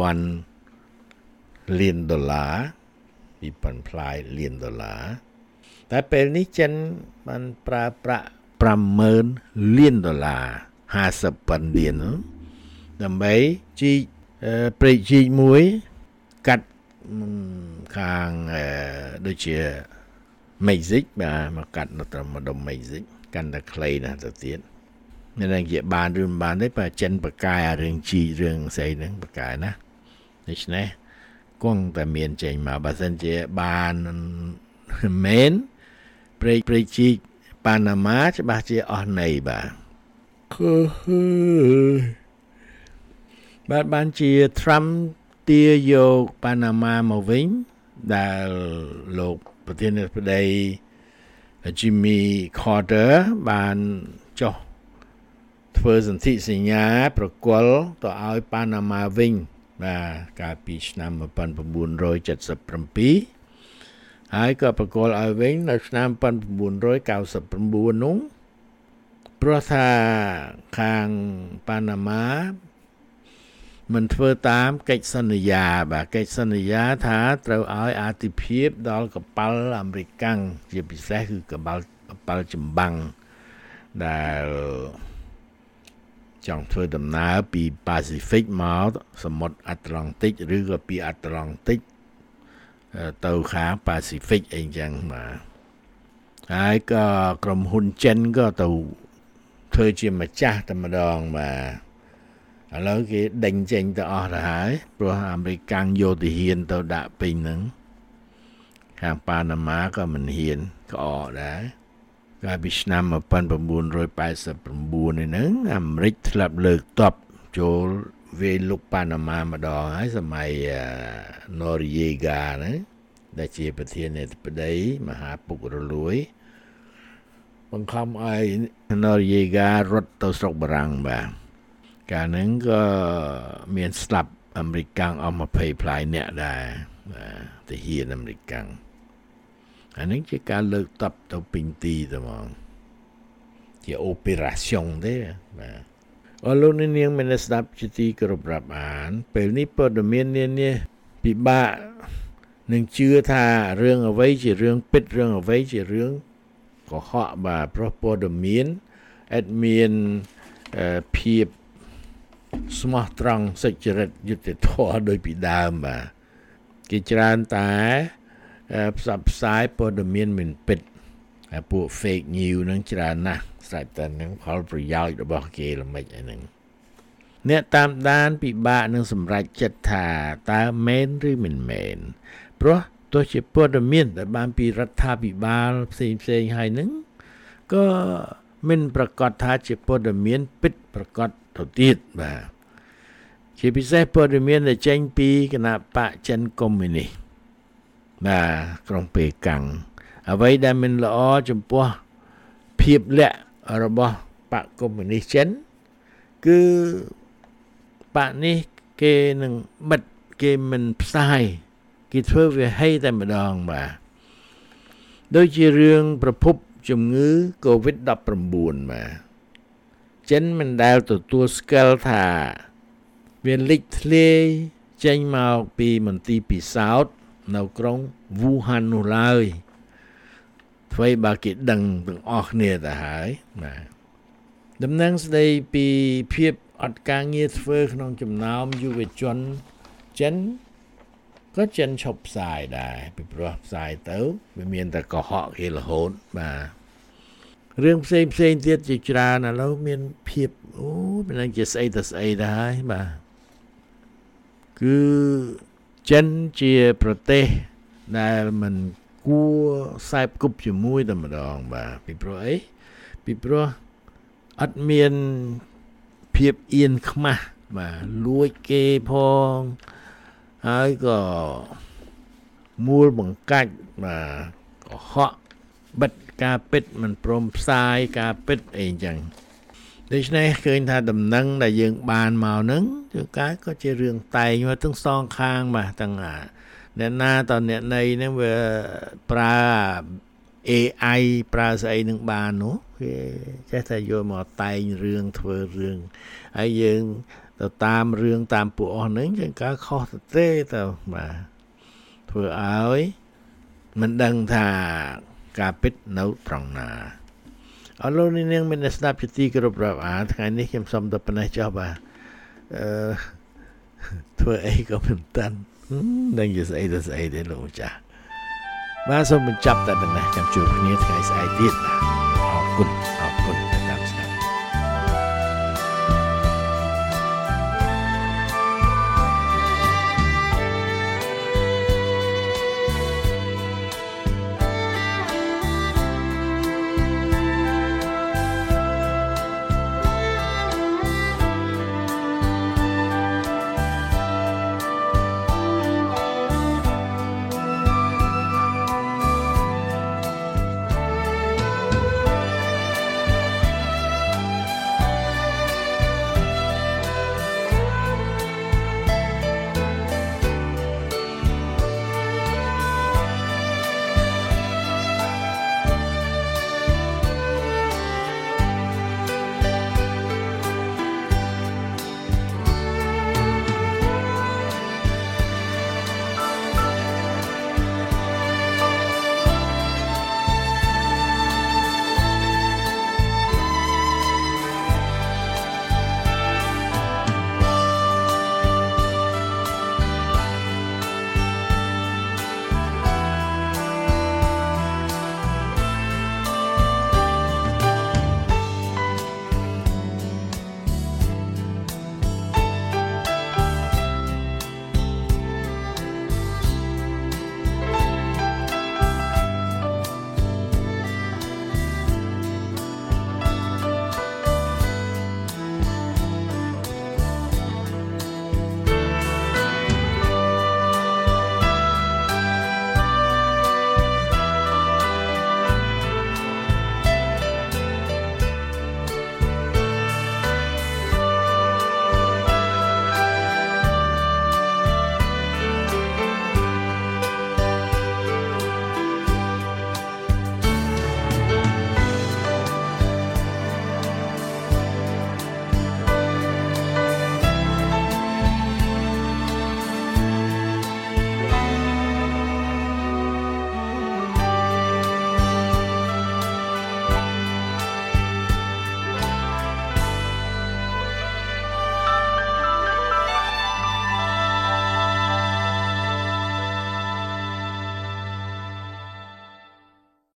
2000លានដុល្លារ2000ផ្លាយលានដុល្លារតែពេលនេះចិនបានប្រើប្រាក់50,000លានដុល្លារ50ប៉ុនលានដើម្បីជីកព្រែកជីកមួយកាត់ខាងដូចជាមេហ្សិកបាទមកកាត់នៅត្រឹមម្ដុំមេហ្សិកកាន់តែខ្លីណាស់ទៅទៀតមិនដឹងជាបានឬមិនបានទេបើចិនបកកាយអារឿងជីករឿងស្អីហ្នឹងបកកាយណាដូច្នេះគង់តែមានចេញមកបើសិនជាបានមែនព្រែកជីកប៉ាណាម៉ាច្បាស់ជាអស់ន័យបាទបានជា Trump ទាយកប៉ាណាម៉ាមកវិញដែលលោកប្រធានាធិបតី Jimmy Carter បានចុះធ្វើសន្ធិសញ្ញាប្រគល់ទៅឲ្យប៉ាណាម៉ាវិញបាទកាលពីឆ្នាំ1977ហើយក៏ប្រគល់ឲ្យវិញនៅឆ្នាំ1999នោះព្រោះថាខាងប៉ាណាម៉ាមិនធ្វើតាមកិច្ចសន្យាបាទកិច្ចសន្យាថាត្រូវឲ្យអាទិភាពដល់កប៉ាល់អាមេរិកជាពិសេសគឺកប៉ាល់ចម្បាំងដែលចង់ធ្វើដំណើរពីប៉ាស៊ីហ្វិកមកសមុទ្រអាត្លង់ទិកឬក៏ពីអាត្លង់ទិកទៅខាងប៉ាស៊ីហ្វិកអីចឹងបាទហើយក៏ក្រុមហ៊ុនចិនក៏ទៅធ្វើជាម្ចាស់តែម្ដងបាទឥឡូវគេដេញចេញទៅអស់ទៅហើយព្រោះអាមេរិកយកទៅហ៊ានទៅដាក់ពេញហ្នឹងខាងប៉ាណាម៉ាក៏មិនហ៊ានក្អកដែរកាលពីឆ្នាំ1989នេះអាមេរិកធ្លាប់លើកទ័ពចូលវាយលុកប៉ាណាម៉ាម្ដងហើយសម័យ Noriega ណាដែលជាប្រធានាធិបតីមហាពុករលួយបង្ខំឲ្យ Noriega រត់ទៅស្រុកបារាំងបាទកាលហ្នឹងក៏មានស្លាប់អាមេរិកអស់20ផ្លាយអ្នកដែរបាទទាហានអាមេរិកអានេះជាការលើកទ័ពទៅពេញទីទៅហ្មងជា opération ទេបាទអរលោកនាងមានស្ដាប់ជាទីគោរពរាប់អានពេលនេះព័ត៌មាននានាពិបាកនឹងជឿថារឿងអ្វីជារឿងពិតរឿងអ្វីជារឿងកុហកបាទព្រោះព័ត៌មានអត់មានភាពស្មោះត្រង់សុចរិតយុត្តិធម៌ដោយពីដើមបាទគេច្រើនតែផ្សព្វផ្សាយព័ត៌មានមិនពិតហើយពួក fake news នឹងច្រើនណាស់ស្រេចតែនឹងផលប្រយោជន៍របស់គេល្មិចឯហ្នឹងអ្នកតាមដានពិបាកនឹងសម្រេចចិត្តថាតើមែនឬមិនមែនព្រោះទោះជាព័ត៌មានដែលបានពីរដ្ឋាភិបាលផ្សេងៗហើយហ្នឹងក៏មិនប្រកាសថាជាព័ត៌មានពិតប្រកបទៅទៀតបាទជាពិសេសព័ត៌មានដែលចេញពីគណៈបកចិនកុម្មុយនីសបាទក្រុងប៉េកាំងអ្វីដែលមិនល្អចំពោះភាពលាក់របស់បកកុម្មុយនីសចិនគឺបកនេះគេនឹងបិទគេមិនផ្សាយគេធ្វើវាហីតែម្ដងបាទដូចជារឿងប្រភពជំងឺ COVID-19 បាទចិនមិនដែលទទួលស្គាល់ថាវាលេចធ្លាយចេញមកពីមន្ទីរពិសោធន៍នៅក្រុងវូហាននោះឡើយអ្វីបើគេដឹងទាំងអស់គ្នាទៅហើយបាទដំណឹងស្ដីពីភាពអត់ការងារធ្វើក្នុងចំណោមយុវជនចិនក៏ចិនឈប់ផ្សាយដែរពីព្រោះផ្សាយទៅវាមានតែកុហកគេរហូតបាទរឿងផ្សេងទៀតជាច្រើនឥឡូវមានភាពមិនដឹងជាស្អីទៅស្អីទៅហើយបាទគឺចិនជាប្រទេសដែលមិនគួរខ្សែគប់ជាមួយតែម្ដងបាទពីព្រោះអីពីព្រោះអត់មានភាពអៀនខ្មាស់បាទលួចគេផងហើយក៏មូលបង្កាច់បាទកុហកបិទការពិតមិនព្រមផ្សាយការពិតអីចឹងដូច្នេះឃើញថាដំណឹងដែលយើងបានមកហ្នឹងជួនកាលក៏ជារឿងតែងមកទាំងសងខាងបាទទាំងអ្នកណាតអ្នកណីហ្នឹងវាប្រើ AI ប្រើស្អីនឹងបាននោះគេចេះតែយកមកតែងរឿងធ្វើរឿងហើយយើងទៅតាមរឿងតាមពួកអស់ហ្នឹងចឹងកាលខុសទេទៅបាទធ្វើឲ្យមិនដឹងថាការពិតនៅត្រង់ណាអរលោកនាងមានស្ដាប់ជាទីគោរពរាប់អានថ្ងៃនេះខ្ញុំសូមតែប៉ុណ្ណេះចុះបាទធ្វើអីក៏មិនតាន់ដឹងជាស្អីទៅស្អីទេលោកម្ចាស់បាទសូមបញ្ចប់តែប៉ុណ្ណេះចាំជួបគ្នាថ្ងៃស្អែកទៀតបាទ